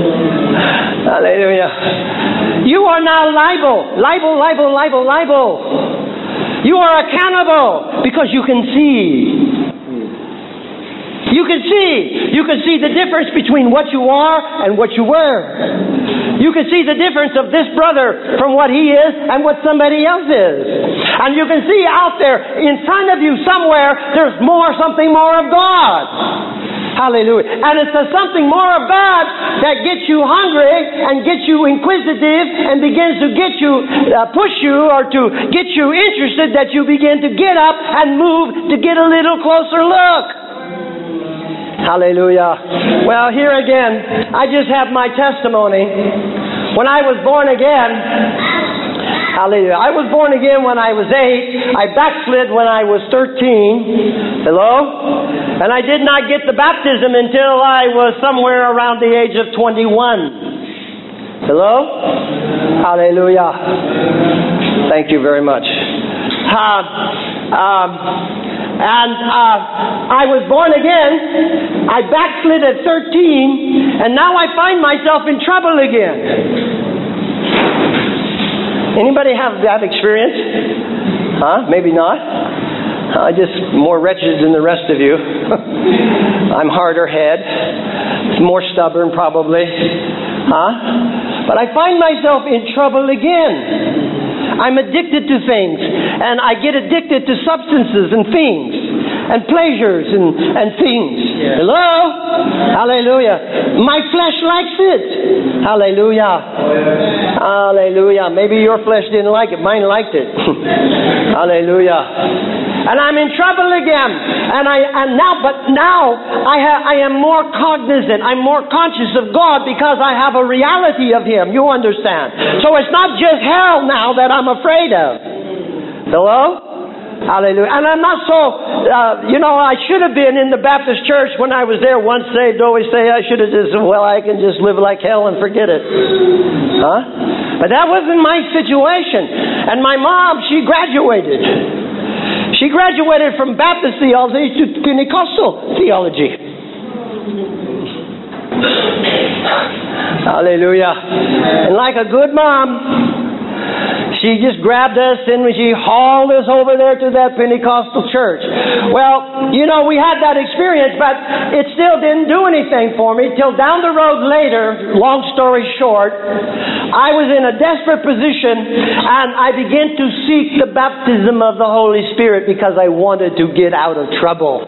Hallelujah. You are now liable. Liable, liable, liable, liable. You are accountable because you can see. You can see. You can see the difference between what you are and what you were. You can see the difference of this brother from what he is and what somebody else is. And you can see out there in front of you somewhere there's more, something more of God. Hallelujah. And it's the something more of God that gets you hungry and gets you inquisitive and begins to get you, uh, push you or to get you interested, that you begin to get up and move to get a little closer look. Hallelujah. Well, here again, I just have my testimony. When I was born again, hallelujah, I was born again when I was eight. I backslid when I was thirteen. Hello? And I did not get the baptism until I was somewhere around the age of twenty-one. Hello? Hallelujah. Thank you very much. Uh, um... And uh, I was born again. I backslid at thirteen, and now I find myself in trouble again. Anybody have that experience? Huh? Maybe not. I just more wretched than the rest of you. I'm harder head, more stubborn probably. Huh? But I find myself in trouble again. I'm addicted to things, and I get addicted to substances and things, and pleasures and, and things. Yeah. Hello? Hallelujah. My flesh likes it. Hallelujah. Oh, yeah. Hallelujah. Maybe your flesh didn't like it. Mine liked it. Hallelujah. And I'm in trouble again. And I and now, but now I ha, I am more cognizant. I'm more conscious of God because I have a reality of Him. You understand? So it's not just hell now that I'm afraid of. Hello? Hallelujah. And I'm not so, uh, you know, I should have been in the Baptist church when I was there, once saved, always saved. I should have just, well, I can just live like hell and forget it. Huh? But that wasn't my situation. And my mom, she graduated. She graduated from Baptist theology to Pentecostal theology. Hallelujah. And like a good mom, she just grabbed us and she hauled us over there to that Pentecostal church. Well, you know, we had that experience, but it still didn't do anything for me till down the road later, long story short, I was in a desperate position and I began to seek the baptism of the Holy Spirit because I wanted to get out of trouble.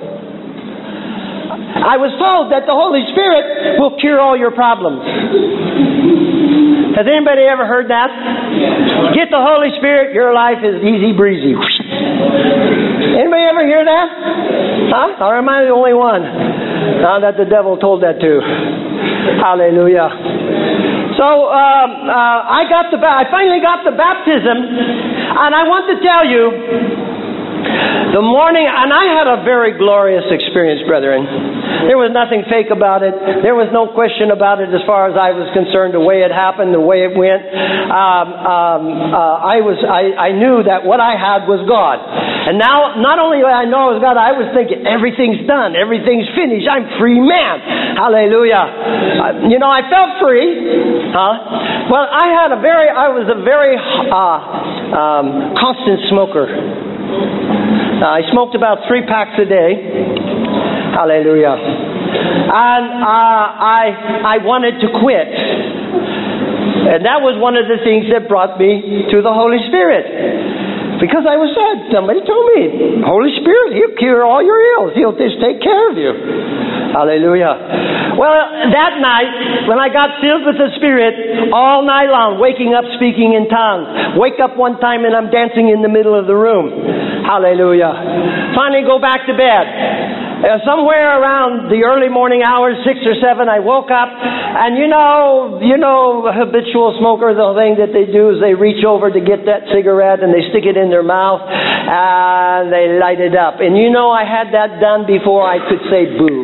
I was told that the Holy Spirit will cure all your problems. Has anybody ever heard that? Get the Holy Spirit, your life is easy breezy. Anybody ever hear that? Huh? Or am I the only one? Now that the devil told that to. Hallelujah. So um, uh, I got the I finally got the baptism, and I want to tell you. The morning, and I had a very glorious experience, brethren. There was nothing fake about it. There was no question about it as far as I was concerned, the way it happened, the way it went. Um, um, uh, I was, I, I knew that what I had was God. And now, not only did I know it was God, I was thinking, everything's done, everything's finished, I'm free man. Hallelujah. Uh, you know, I felt free. Huh? Well, I had a very, I was a very... Uh, um, constant smoker. Uh, I smoked about three packs a day. Hallelujah. And uh, I I wanted to quit. And that was one of the things that brought me to the Holy Spirit. Because I was sad. Somebody told me, Holy Spirit, He'll cure all your ills. He'll just take care of you. Hallelujah. Well, that night, when I got filled with the Spirit, all night long, waking up speaking in tongues. Wake up one time and I'm dancing in the middle of the room. Hallelujah. Finally go back to bed. Uh, somewhere around the early morning hours, six or seven, I woke up, and you know, you know, habitual smokers, the thing that they do is they reach over to get that cigarette and they stick it in their mouth and they light it up. And you know, I had that done before I could say boo.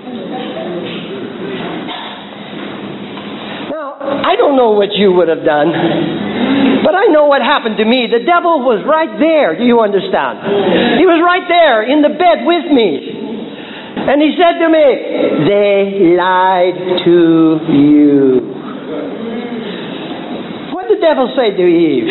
Now, I don't know what you would have done, but I know what happened to me. The devil was right there. Do you understand? He was right there in the bed with me. And he said to me, they lied to you. What did the devil say to Eve?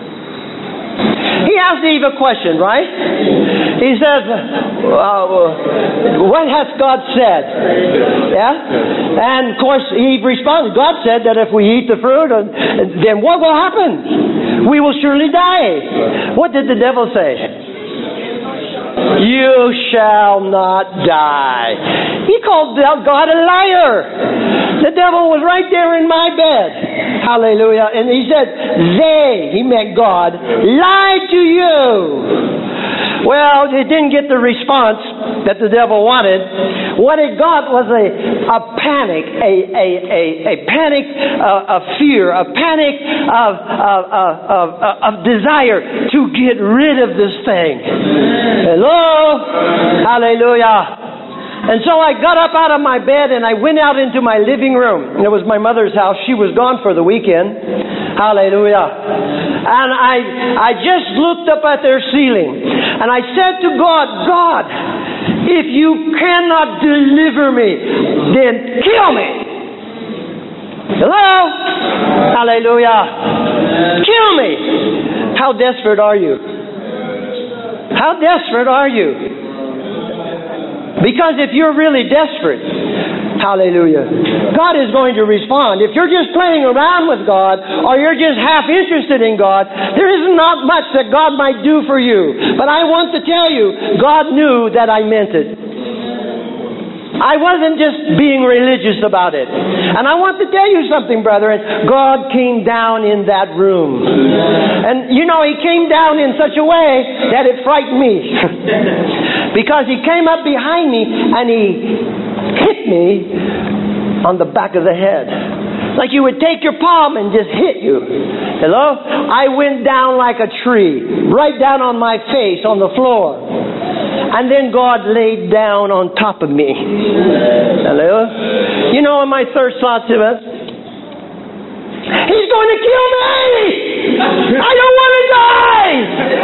He asked Eve a question, right? He says, uh, what has God said? Yeah? And of course Eve responded, God said that if we eat the fruit, then what will happen? We will surely die. What did the devil say? You shall not die. He called God a liar. The devil was right there in my bed. Hallelujah. And he said, they, he meant God, lied to you. Well, it didn't get the response that the devil wanted. What it got was a, a panic, a, a, a, a panic uh, of fear, a panic of, of, of, of, of desire to get rid of this thing. Hello? Hallelujah. And so I got up out of my bed and I went out into my living room. It was my mother's house. She was gone for the weekend. Hallelujah. And I I just looked up at their ceiling and I said to God, God, if you cannot deliver me, then kill me. Hello? Hallelujah. Kill me. How desperate are you? How desperate are you? Because if you're really desperate, hallelujah, God is going to respond. If you're just playing around with God, or you're just half interested in God, there is not much that God might do for you. But I want to tell you, God knew that I meant it. I wasn't just being religious about it. And I want to tell you something, brethren. God came down in that room. And you know, He came down in such a way that it frightened me. Because He came up behind me and He hit me on the back of the head. Like you would take your palm and just hit you. Hello? I went down like a tree. Right down on my face on the floor. And then God laid down on top of me. Hello? You know, my first thought to us, He's going to kill me! I don't want to die!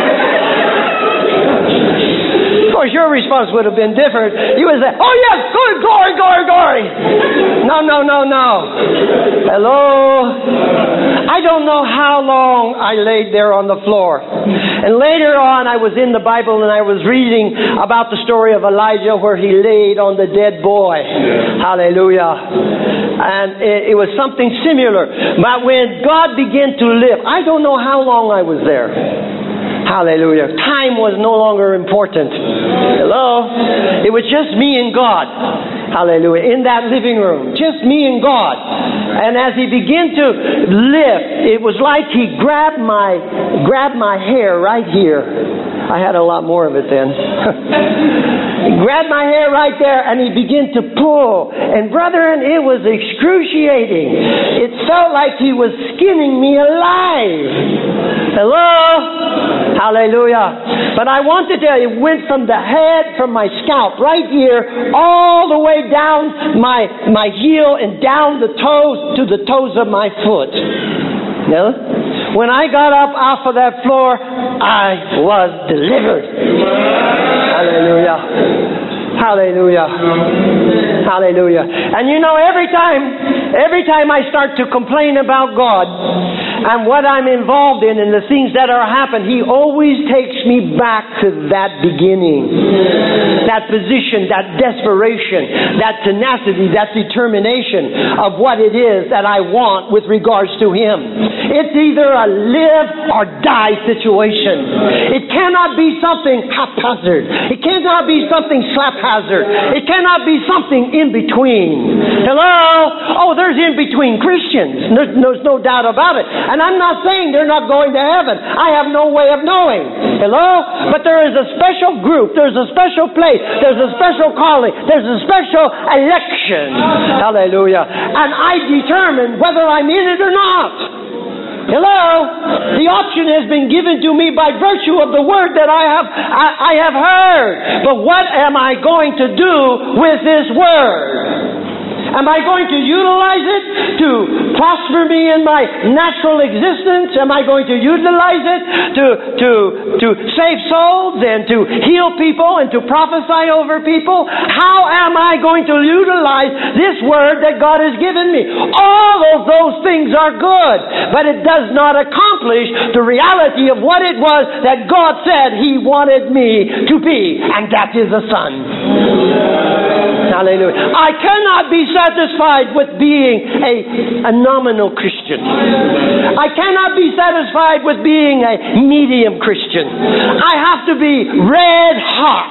Of course, your response would have been different. You would say, oh yes, good, glory, glory, glory. No, no, no, no. Hello? I don't know how long I laid there on the floor. And later on, I was in the Bible and I was reading about the story of Elijah where he laid on the dead boy. Hallelujah. And it, it was something similar. But when God began to live, I don't know how long I was there. Hallelujah. Time was no longer important. Hello? It was just me and God. Hallelujah. In that living room. Just me and God. And as He began to lift, it was like He grabbed my, grabbed my hair right here. I had a lot more of it then. He grabbed my hair right there and He began to pull. And brethren, it was excruciating. It felt like He was skinning me alive. Hello? Hallelujah. But I want to tell you, it went from the head, from my scalp right here, all the way down my, my heel and down the toes to the toes of my foot. No? When I got up off of that floor, I was delivered. Hallelujah. Hallelujah. Hallelujah. And you know, every time, every time I start to complain about God, and what I'm involved in and the things that are happening, He always takes me back to that beginning. That position, that desperation, that tenacity, that determination of what it is that I want with regards to Him. It's either a live or die situation. It cannot be something haphazard. It cannot be something slaphazard. It cannot be something in between. Hello? Oh, there's in between Christians. There's, there's no doubt about it. And I'm not saying they're not going to heaven. I have no way of knowing. Hello? But there is a special group. There's a special place. There's a special calling. There's a special election. Hallelujah. And I determine whether I'm in it or not. Hello? The option has been given to me by virtue of the word that I have I, I have heard. But what am I going to do with this word? Am I going to utilize it to prosper me in my natural existence? Am I going to utilize it to, to, to save souls and to heal people and to prophesy over people? How am I going to utilize this word that God has given me? All of those things are good, but it does not accomplish the reality of what it was that God said He wanted me to be, and that is a son. Hallelujah. I cannot be satisfied with being a, a nominal Christian. I cannot be satisfied with being a medium Christian. I have to be red hot.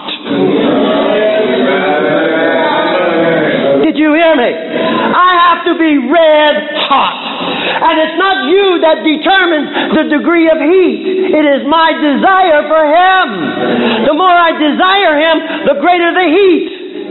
Did you hear me? I have to be red hot. And it's not you that determines the degree of heat. It is my desire for Him. The more I desire Him, the greater the heat.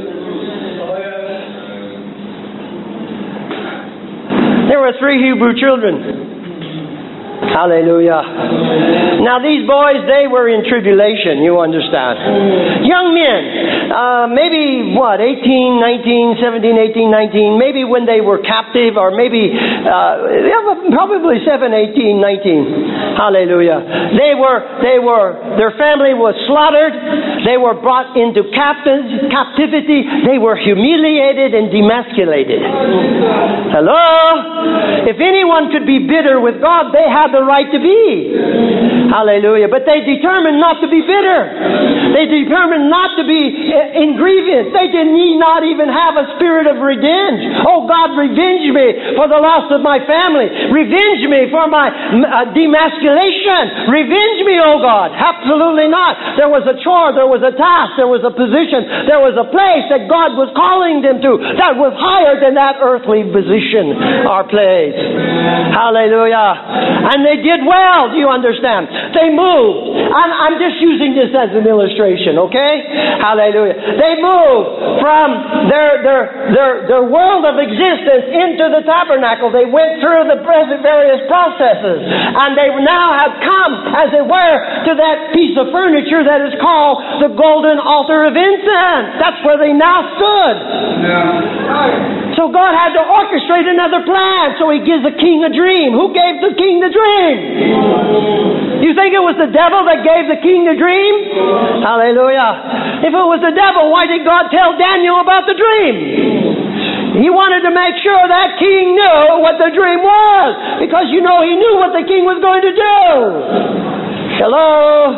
There were three Hebrew children. Hallelujah. Now these boys, they were in tribulation, you understand. Young men, uh, maybe what, eighteen, nineteen, seventeen, eighteen, nineteen, maybe when they were captive, or maybe uh, probably seven, eighteen, nineteen. Hallelujah. They were, they were, their family was slaughtered. They were brought into captives, captivity. They were humiliated and demasculated. Hello? If anyone could be bitter with God, they had the right to be. Hallelujah. But they determined not to be bitter. They determined not to be in grievance. They did need not even have a spirit of revenge. Oh God, revenge me for the loss of my family. Revenge me for my uh, demasculation. Revenge me, oh God. Absolutely not. There was a chore, there was a task, there was a position, there was a place that God was calling them to that was higher than that earthly position or place. Hallelujah. And they did well, do you understand? They moved. I'm, I'm just using this as an illustration, okay? Hallelujah. They moved from their, their, their, their world of existence into the tabernacle. They went through the present various processes. And they now have come, as it were, to that piece of furniture that is called the golden altar of incense. That's where they now stood. Yeah. So God had to orchestrate another plan. So He gives the king a dream. Who gave the king the dream? You think it was the devil that gave the king the dream? Hallelujah. If it was the devil, why did God tell Daniel about the dream? He wanted to make sure that king knew what the dream was. Because, you know, he knew what the king was going to do. Hello?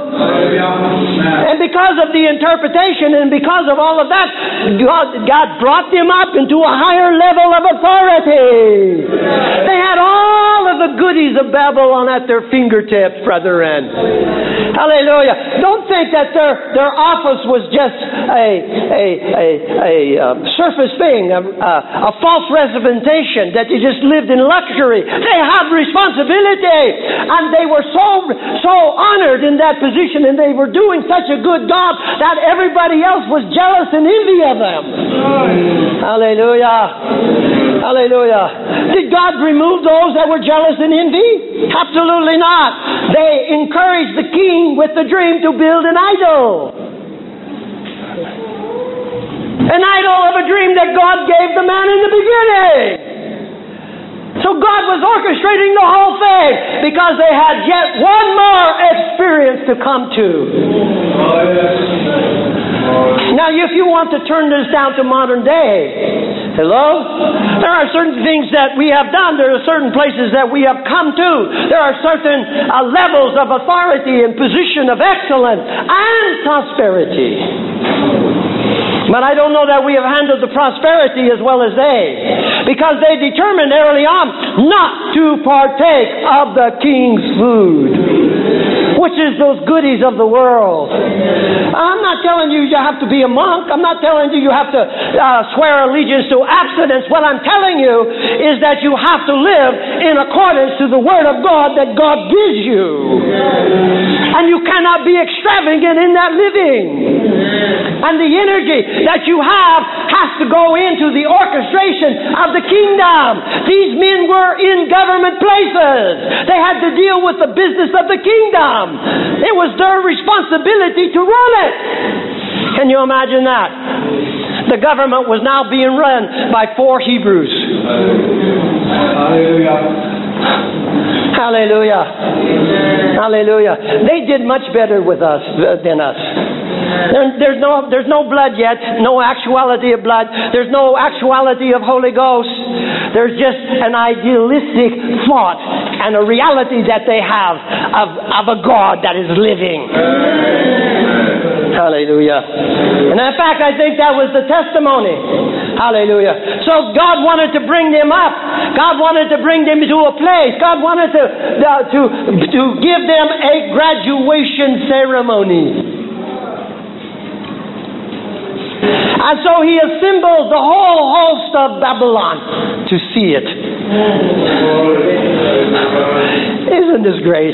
And because of the interpretation and because of all of that, God, God brought them up into a higher level of authority. They had all of the goodies of Babylon at their fingertips, brethren. Hallelujah. Don't think that their, their office was just a, a, a, a, a surface thing, a, a false representation, that they just lived in luxury. They had responsibility, and they were so, so honored in that position, and they were doing such a good job that everybody else was jealous and envy of them. Hallelujah. Hallelujah. Did God remove those that were jealous and envy? Absolutely not. They encouraged the king with the dream to build an idol. An idol of a dream that God gave the man in the beginning. So God was orchestrating the whole thing because they had yet one more experience to come to. Now, if you want to turn this down to modern day, Hello? There are certain things that we have done. There are certain places that we have come to. There are certain uh, levels of authority and position of excellence and prosperity. But I don't know that we have handled the prosperity as well as they, because they determined early on not to partake of the king's food, which is those goodies of the world. I'm not telling you you have to be a monk. I'm not telling you you have to uh, swear allegiance to abstinence. What I'm telling you is that you have to live in accordance to the Word of God that God gives you. And you cannot be extravagant in that living. And the energy that you have has to go into the orchestration of the kingdom. These men were in government places. They had to deal with the business of the kingdom. It was their responsibility to run it. Can you imagine that? The government was now being run by four Hebrews. Hallelujah. Hallelujah. Hallelujah. They did much better with us than us. There, there's no there's no blood yet, no actuality of blood. There's no actuality of Holy Ghost. There's just an idealistic thought and a reality that they have of, of a God that is living. Hallelujah. And in fact, I think that was the testimony. Hallelujah. So God wanted to bring them up. God wanted to bring them to a place. God wanted to, uh, to, to give them a graduation ceremony. And so he assembled the whole host of Babylon to see it. Isn't this great?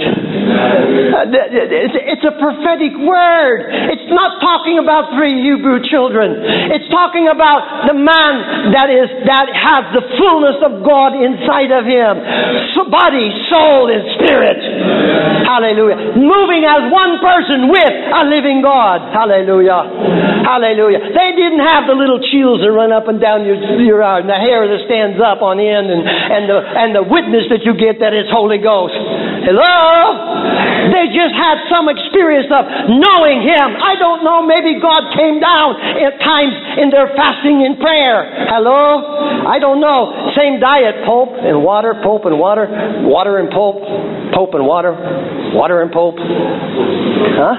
It's a prophetic word. It's not talking about three Hebrew children. It's talking about the man that is that has the fullness of God inside of him. So body, soul, and spirit. Hallelujah. Moving as one person with a living God. Hallelujah. Hallelujah. They didn't have the little chills that run up and down your, your arm, the hair that stands up on end, and, and, the, and the witness that you get that it's Holy Ghost. Hello? They just had some experience of knowing Him. I don't know, maybe God came down at times in their fasting and prayer. Hello? I don't know. Same diet, Pope and water, Pope and water, water and Pope, Pope and water, water and Pope. Huh?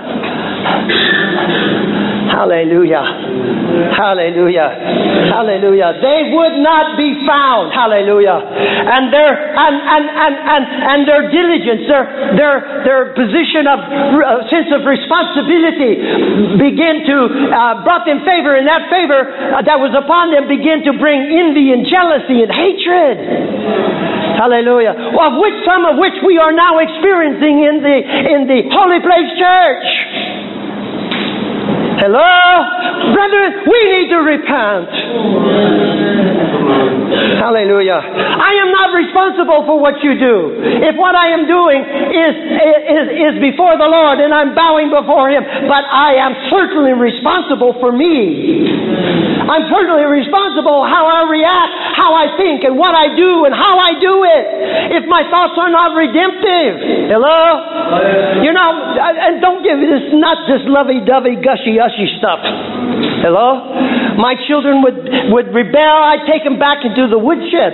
Hallelujah. Hallelujah. Hallelujah. They would not be found. Hallelujah. And their and and and and, and their diligence, their their their position of uh, sense of responsibility began to uh, brought them favor, and that favor uh, that was upon them began to bring envy and jealousy and hatred. Hallelujah. Of which some of which we are now experiencing in the in the Holy Place Church. Hello? Brethren, we need to repent. Hallelujah. I am not responsible for what you do. If what I am doing is, is, is before the Lord and I'm bowing before Him, but I am certainly responsible for me. I'm certainly responsible how I react, how I think, and what I do, and how I do it. If my thoughts are not redemptive. Hello? You know, and don't give this, not this lovey-dovey, gushy-ushy stuff. Hello? My children would, would rebel. I'd take them back into the woodshed.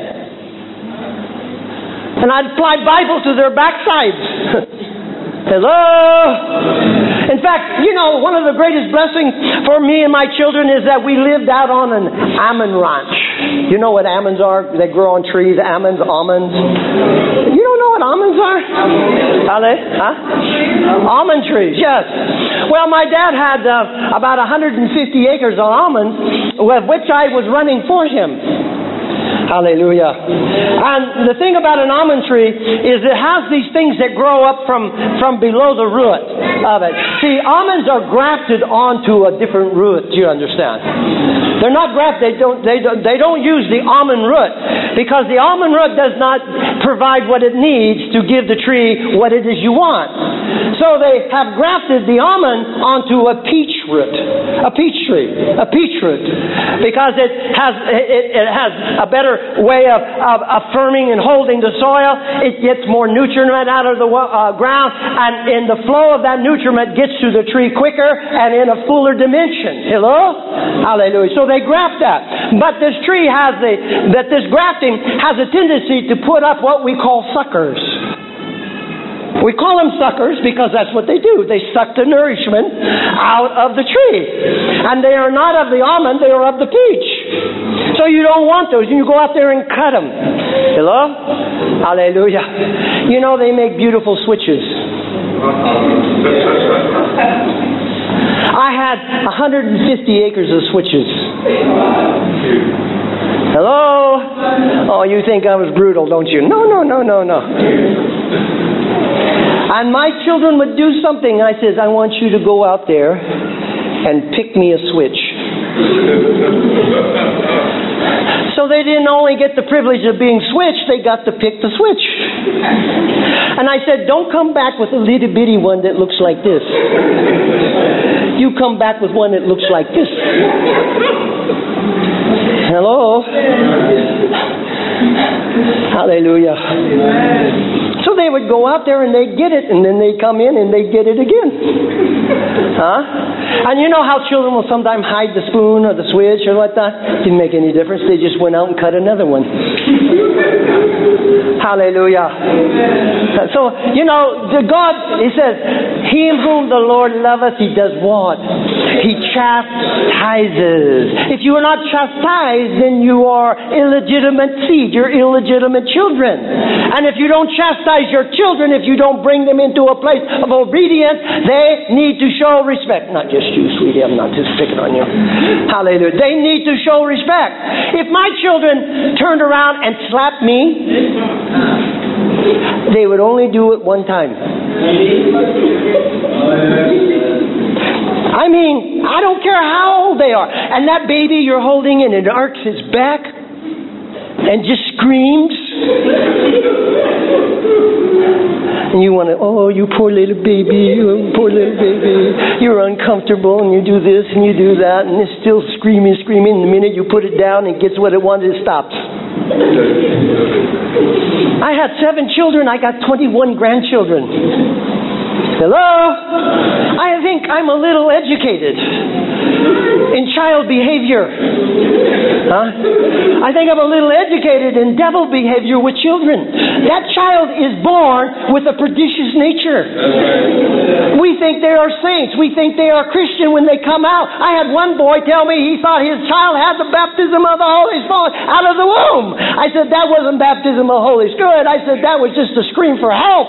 And I'd apply Bible to their backsides. Hello? In fact, you know, one of the greatest blessings for me and my children is that we lived out on an almond ranch. You know what almonds are? They grow on trees. Almonds, almonds. You don't know what almonds are? Are they? Huh? Almond trees, yes. Well, my dad had uh, about one hundred fifty acres of almonds, with which I was running for him. Hallelujah. And the thing about an almond tree is it has these things that grow up from, from below the root of it. See, almonds are grafted onto a different root, do you understand? They're not grafted, they don't, they don't, they don't use the almond root, because the almond root does not provide what it needs to give the tree what it is you want. So they have grafted the almond onto a peach root, a peach tree, a peach root, because it has it, it has a better way of, of affirming and holding the soil. It gets more nutriment out of the uh, ground, and in the flow of that nutriment gets to the tree quicker and in a fuller dimension. Hello? Hallelujah. So they graft that. But this tree has the, that this grafting has a tendency to put up what we call suckers. We call them suckers because that's what they do. They suck the nourishment out of the tree. And they are not of the almond, they are of the peach. So you don't want those. You go out there and cut them. Hello? Hallelujah. You know, they make beautiful switches. I had one hundred fifty acres of switches. Hello? Oh, you think I was brutal, don't you? No, no, no, no, no. And my children would do something. I says, I want you to go out there and pick me a switch. So they didn't only get the privilege of being switched, they got to pick the switch. And I said, don't come back with a little bitty one that looks like this. You come back with one that looks like this. Hello? Hallelujah. So they would go out there and they'd get it, and then they'd come in and they'd get it again. Huh? And you know how children will sometimes hide the spoon or the switch or what that? Didn't make any difference. They just went out and cut another one. Hallelujah. So, you know, the God, He says, Him whom the Lord loveth, He does what? He chastises. If you are not chastised, then you are illegitimate seed. You're illegitimate children. And if you don't chastise your children, if you don't bring them into a place of obedience, they need to show respect. Not just you, sweetie. I'm not just picking on you. Hallelujah. They need to show respect. If my children turned around and slapped me, they would only do it one time. I mean, I don't care how old they are. And that baby you're holding and it arcs its back and just screams. And you want to, oh, you poor little baby, you poor little baby. You're uncomfortable and you do this and you do that and it's still screaming, screaming. And the minute you put it down, it gets what it wanted, it stops. I had seven children. I got twenty-one grandchildren. Hello? I think I'm a little educated in child behavior. Huh? I think I'm a little educated in devil behavior with children. That child is born with a pernicious nature. We think they are saints. We think they are Christian when they come out. I had one boy tell me he thought his child had the baptism of the Holy Spirit out of the womb. I said, that wasn't baptism of the Holy Spirit. I said, that was just a scream for help.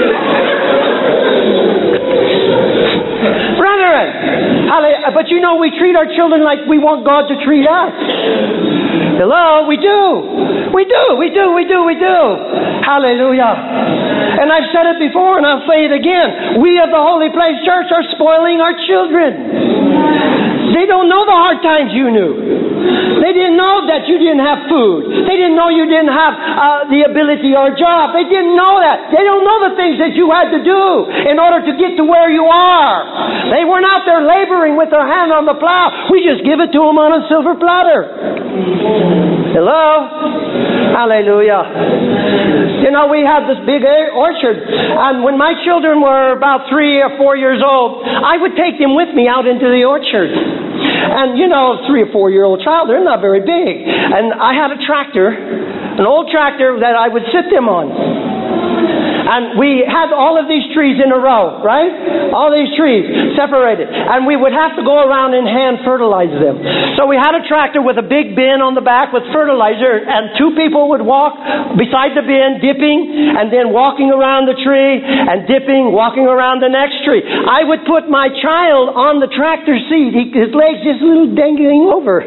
Brethren, but you know, we treat our children like we want God to treat us. Hello, we do. We do, we do, we do, we do. Hallelujah. And I've said it before and I'll say it again. We of the Holy Place Church are spoiling our children. They don't know the hard times you knew. They didn't know that you didn't have food. They didn't know you didn't have uh, the ability or job. They didn't know that. They don't know the things that you had to do in order to get to where you are. They weren't out there laboring with their hand on the plow. We just give it to them on a silver platter. Hello? Hallelujah. You know, we had this big orchard, and when my children were about three or four years old, I would take them with me out into the orchard. And, you know, a three or four-year-old child, they're not very big. And I had a tractor, an old tractor that I would sit them on. And we had all of these trees in a row, right? All these trees separated. And we would have to go around and hand fertilize them. So we had a tractor with a big bin on the back with fertilizer, and two people would walk beside the bin, dipping, and then walking around the tree, and dipping, walking around the next tree. I would put my child on the tractor seat, he, his legs just a little dangling over.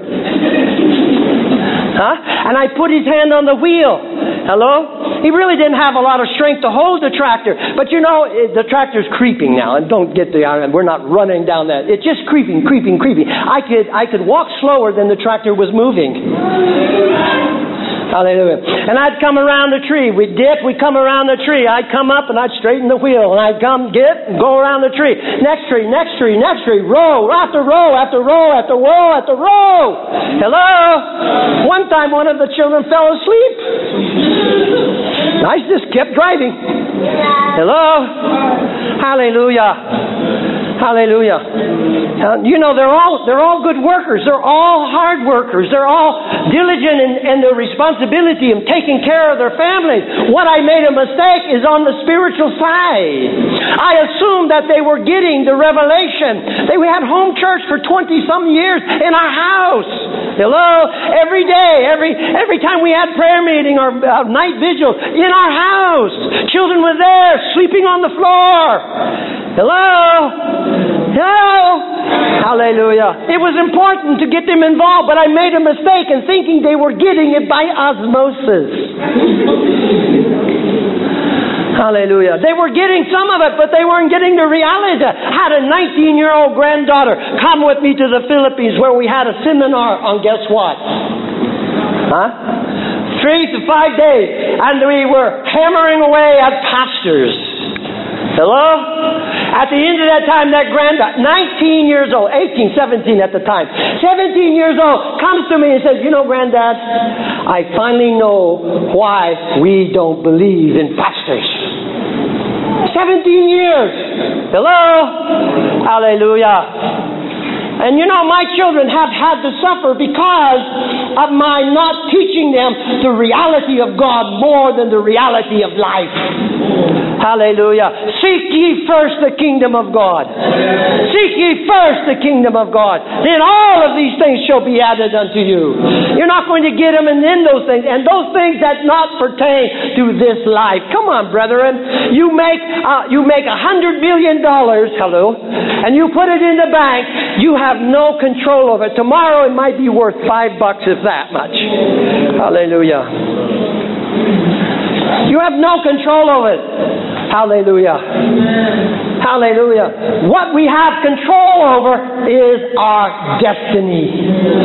Huh? And I put his hand on the wheel. Hello? He really didn't have a lot of strength to hold the tractor. But you know, the tractor's creeping now. And don't get the, we're not running down that. It's just creeping, creeping, creeping. I could, I could walk slower than the tractor was moving. Hallelujah. And I'd come around the tree. We'd dip, we'd come around the tree. I'd come up and I'd straighten the wheel. And I'd come, get, and go around the tree. Next tree, next tree, next tree. Row after row after row after row after row. Hello? One time one of the children fell asleep. I just kept driving. Hello? Hallelujah. Hallelujah. Uh, you know, they're all they're all good workers. They're all hard workers. They're all diligent in, in their responsibility of taking care of their families. What I made a mistake is on the spiritual side. I assumed that they were getting the revelation. They, we had home church for twenty-some years in our house. Hello? Every day, every every time we had prayer meeting or uh, night vigil in our house. Children were there, sleeping on the floor. Hello? Hello? Hallelujah. It was important to get them involved, but I made a mistake in thinking they were getting it by osmosis. Hallelujah. They were getting some of it, but they weren't getting the reality. I had a nineteen-year-old granddaughter come with me to the Philippines where we had a seminar on guess what? Huh? Three to five days. And we were hammering away at pastors. Hello? At the end of that time, that granddaughter, nineteen years old, eighteen, seventeen at the time, seventeen years old, comes to me and says, you know, Granddad, I finally know why we don't believe in pastors. seventeen years. Hello? Hallelujah. And you know, my children have had to suffer because of my not teaching them the reality of God more than the reality of life. Hallelujah. Seek ye first the kingdom of God. Seek ye first the kingdom of God. Then all of these things shall be added unto you. You're not going to get them and then those things. And those things that not pertain to this life. Come on, brethren. You make uh, you make a hundred million dollars, hello, and you put it in the bank. You have no control over it. Tomorrow it might be worth five bucks if that much. Hallelujah. You have no control over it. Hallelujah. Hallelujah. What we have control over is our destiny.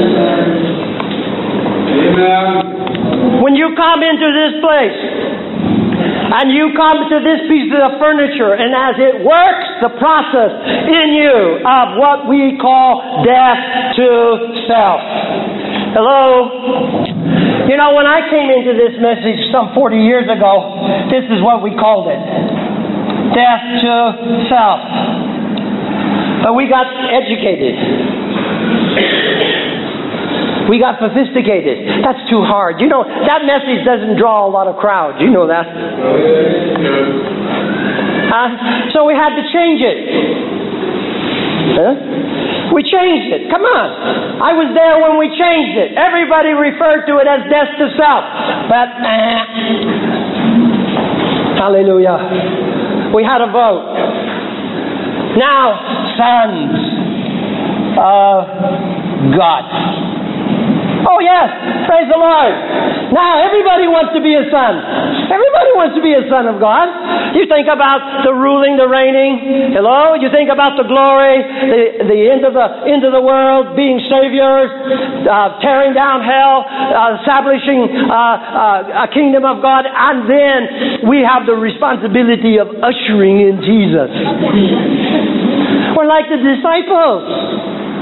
Amen. When you come into this place, and you come to this piece of furniture, and as it works the process in you of what we call death to self. Hello? You know, when I came into this message some forty years ago, this is what we called it. Death to self. But we got educated. We got sophisticated. That's too hard. You know, that message doesn't draw a lot of crowds. You know that. Uh, so we had to change it. Huh? We changed it. Come on. I was there when we changed it. Everybody referred to it as death to self. But, uh, hallelujah. We had a vote. Now, sons of God. Oh yes, praise the Lord. Now everybody wants to be a son. Everybody wants to be a son of God. You think about the ruling, the reigning. Hello? You think about the glory, the, the end of the end of the world, being saviors, uh, tearing down hell, uh, establishing uh, uh, a kingdom of God, and then we have the responsibility of ushering in Jesus. We're like the disciples.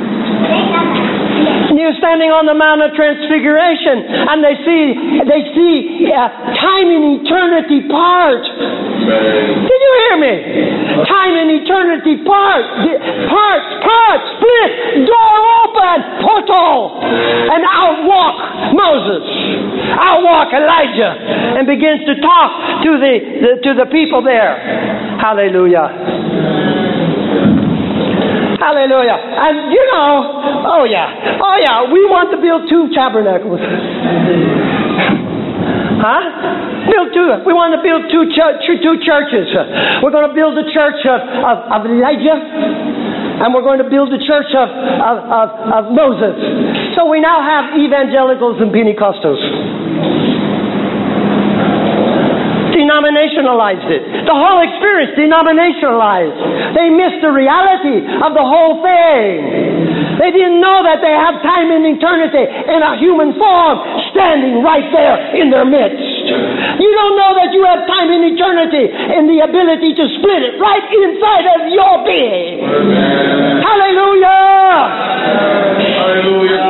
And you're standing on the Mount of Transfiguration, and they see they see uh, time and eternity part. Did you hear me? Time and eternity part, part, part, split, door open, portal, and out walk Moses, out walk Elijah, and begins to talk to the, the to the people there. Hallelujah. Hallelujah. And you know, oh yeah, oh yeah, we want to build two tabernacles. Huh? Build two. We want to build two, ch- two churches. We're going to build the church of, of, of Elijah, and we're going to build the church of, of, of, of Moses. So we now have evangelicals and Pentecostals. Denominationalized it. The whole experience denominationalized. They missed the reality of the whole thing. They didn't know that they have time and eternity in a human form standing right there in their midst. You don't know that you have time in eternity and the ability to split it right inside of your being. Amen. Hallelujah! Hallelujah!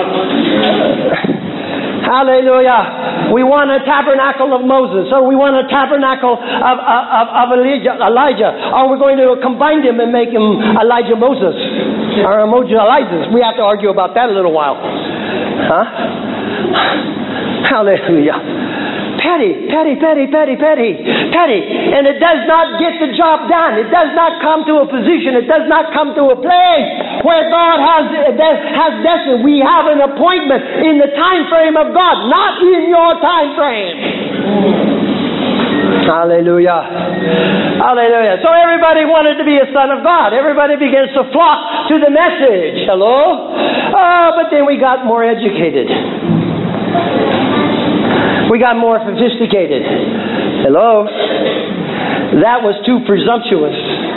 Hallelujah. We want a tabernacle of Moses, or we want a tabernacle of, of, of Elijah, Elijah. Or we're going to combine them and make him Elijah Moses, or Moses Elijah. We have to argue about that a little while. Huh? Hallelujah. Petty, petty, petty, petty, petty, petty. And it does not get the job done. It does not come to a position. It does not come to a place where God has, has destined. We have an appointment in the time frame of God, not in your time frame. Hallelujah. Hallelujah. So everybody wanted to be a son of God. Everybody begins to flock to the message. Hello? Oh, but then we got more educated. We got more sophisticated. Hello? That was too presumptuous.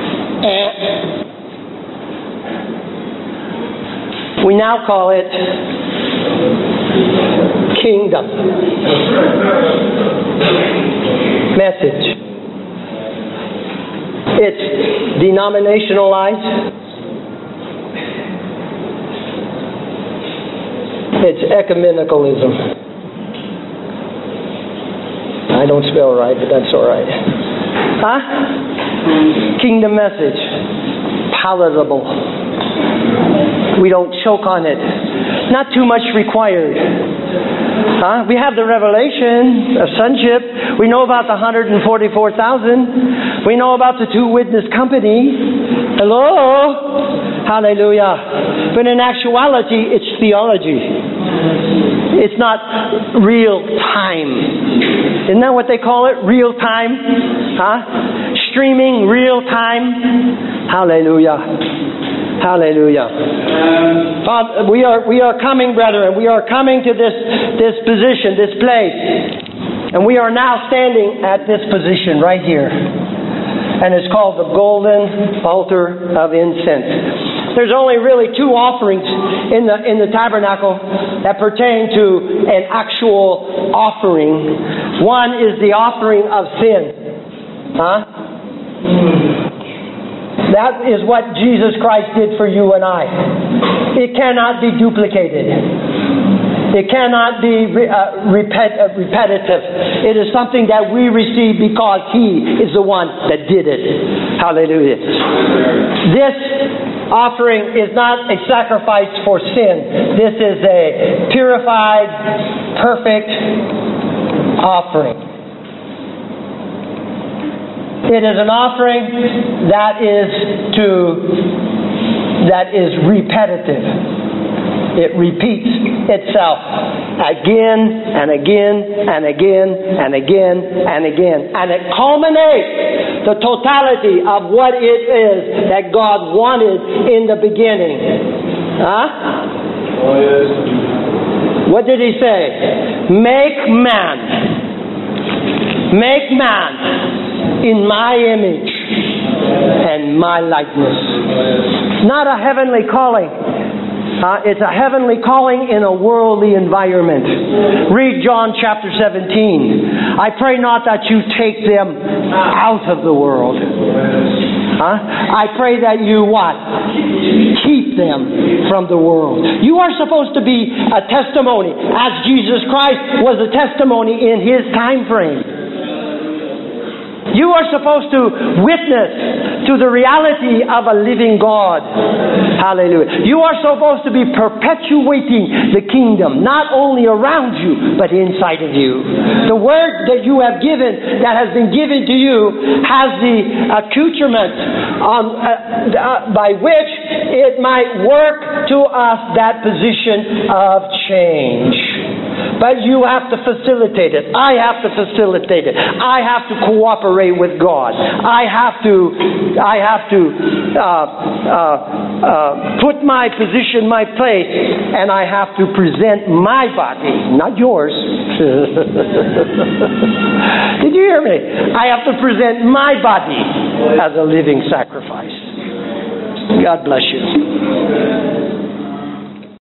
We now call it kingdom message. It's denominationalized. It's ecumenicalism. I don't spell right, but that's all right. Huh? Kingdom message. Palatable. We don't choke on it. Not too much required. Huh? We have the revelation of sonship. We know about the one hundred forty-four thousand. We know about the two witness company. Hello? Hallelujah. But in actuality, it's theology. It's not real time. Isn't that what they call it? Real time? Huh? Streaming real time? Hallelujah. Hallelujah. Father, we are we are coming, brethren. We are coming to this this position, this place. And we are now standing at this position right here. And it's called the golden altar of incense. There's only really two offerings in the in the tabernacle that pertain to an actual offering. One is the offering of sin. Huh? That is what Jesus Christ did for you and I. It cannot be duplicated. It cannot be uh, repet, uh, repetitive. It is something that we receive because He is the one that did it. Hallelujah. This offering is not a sacrifice for sin. This is a purified, perfect offering. It is an offering that is to that is repetitive. It repeats itself again and again and again and again and again. And it culminates the totality of what it is that God wanted in the beginning. Huh? Oh, yes. What did He say? Make man. Make man in my image and my likeness. Not a heavenly calling. Uh, it's a heavenly calling in a worldly environment. Read John chapter seventeen. I pray not that you take them out of the world. Huh? I pray that you what? Keep them from the world. You are supposed to be a testimony, as Jesus Christ was a testimony in His time frame. You are supposed to witness to the reality of a living God. Hallelujah. You are supposed to be perpetuating the kingdom, not only around you, but inside of you. The word that you have given, that has been given to you, has the accoutrement um, uh, uh, by which it might work to us that position of change. But you have to facilitate it. I have to facilitate it. I have to cooperate with God. I have to, I have to uh, uh, uh, put my position, my place, and I have to present my body, not yours. Did you hear me? I have to present my body as a living sacrifice. God bless you.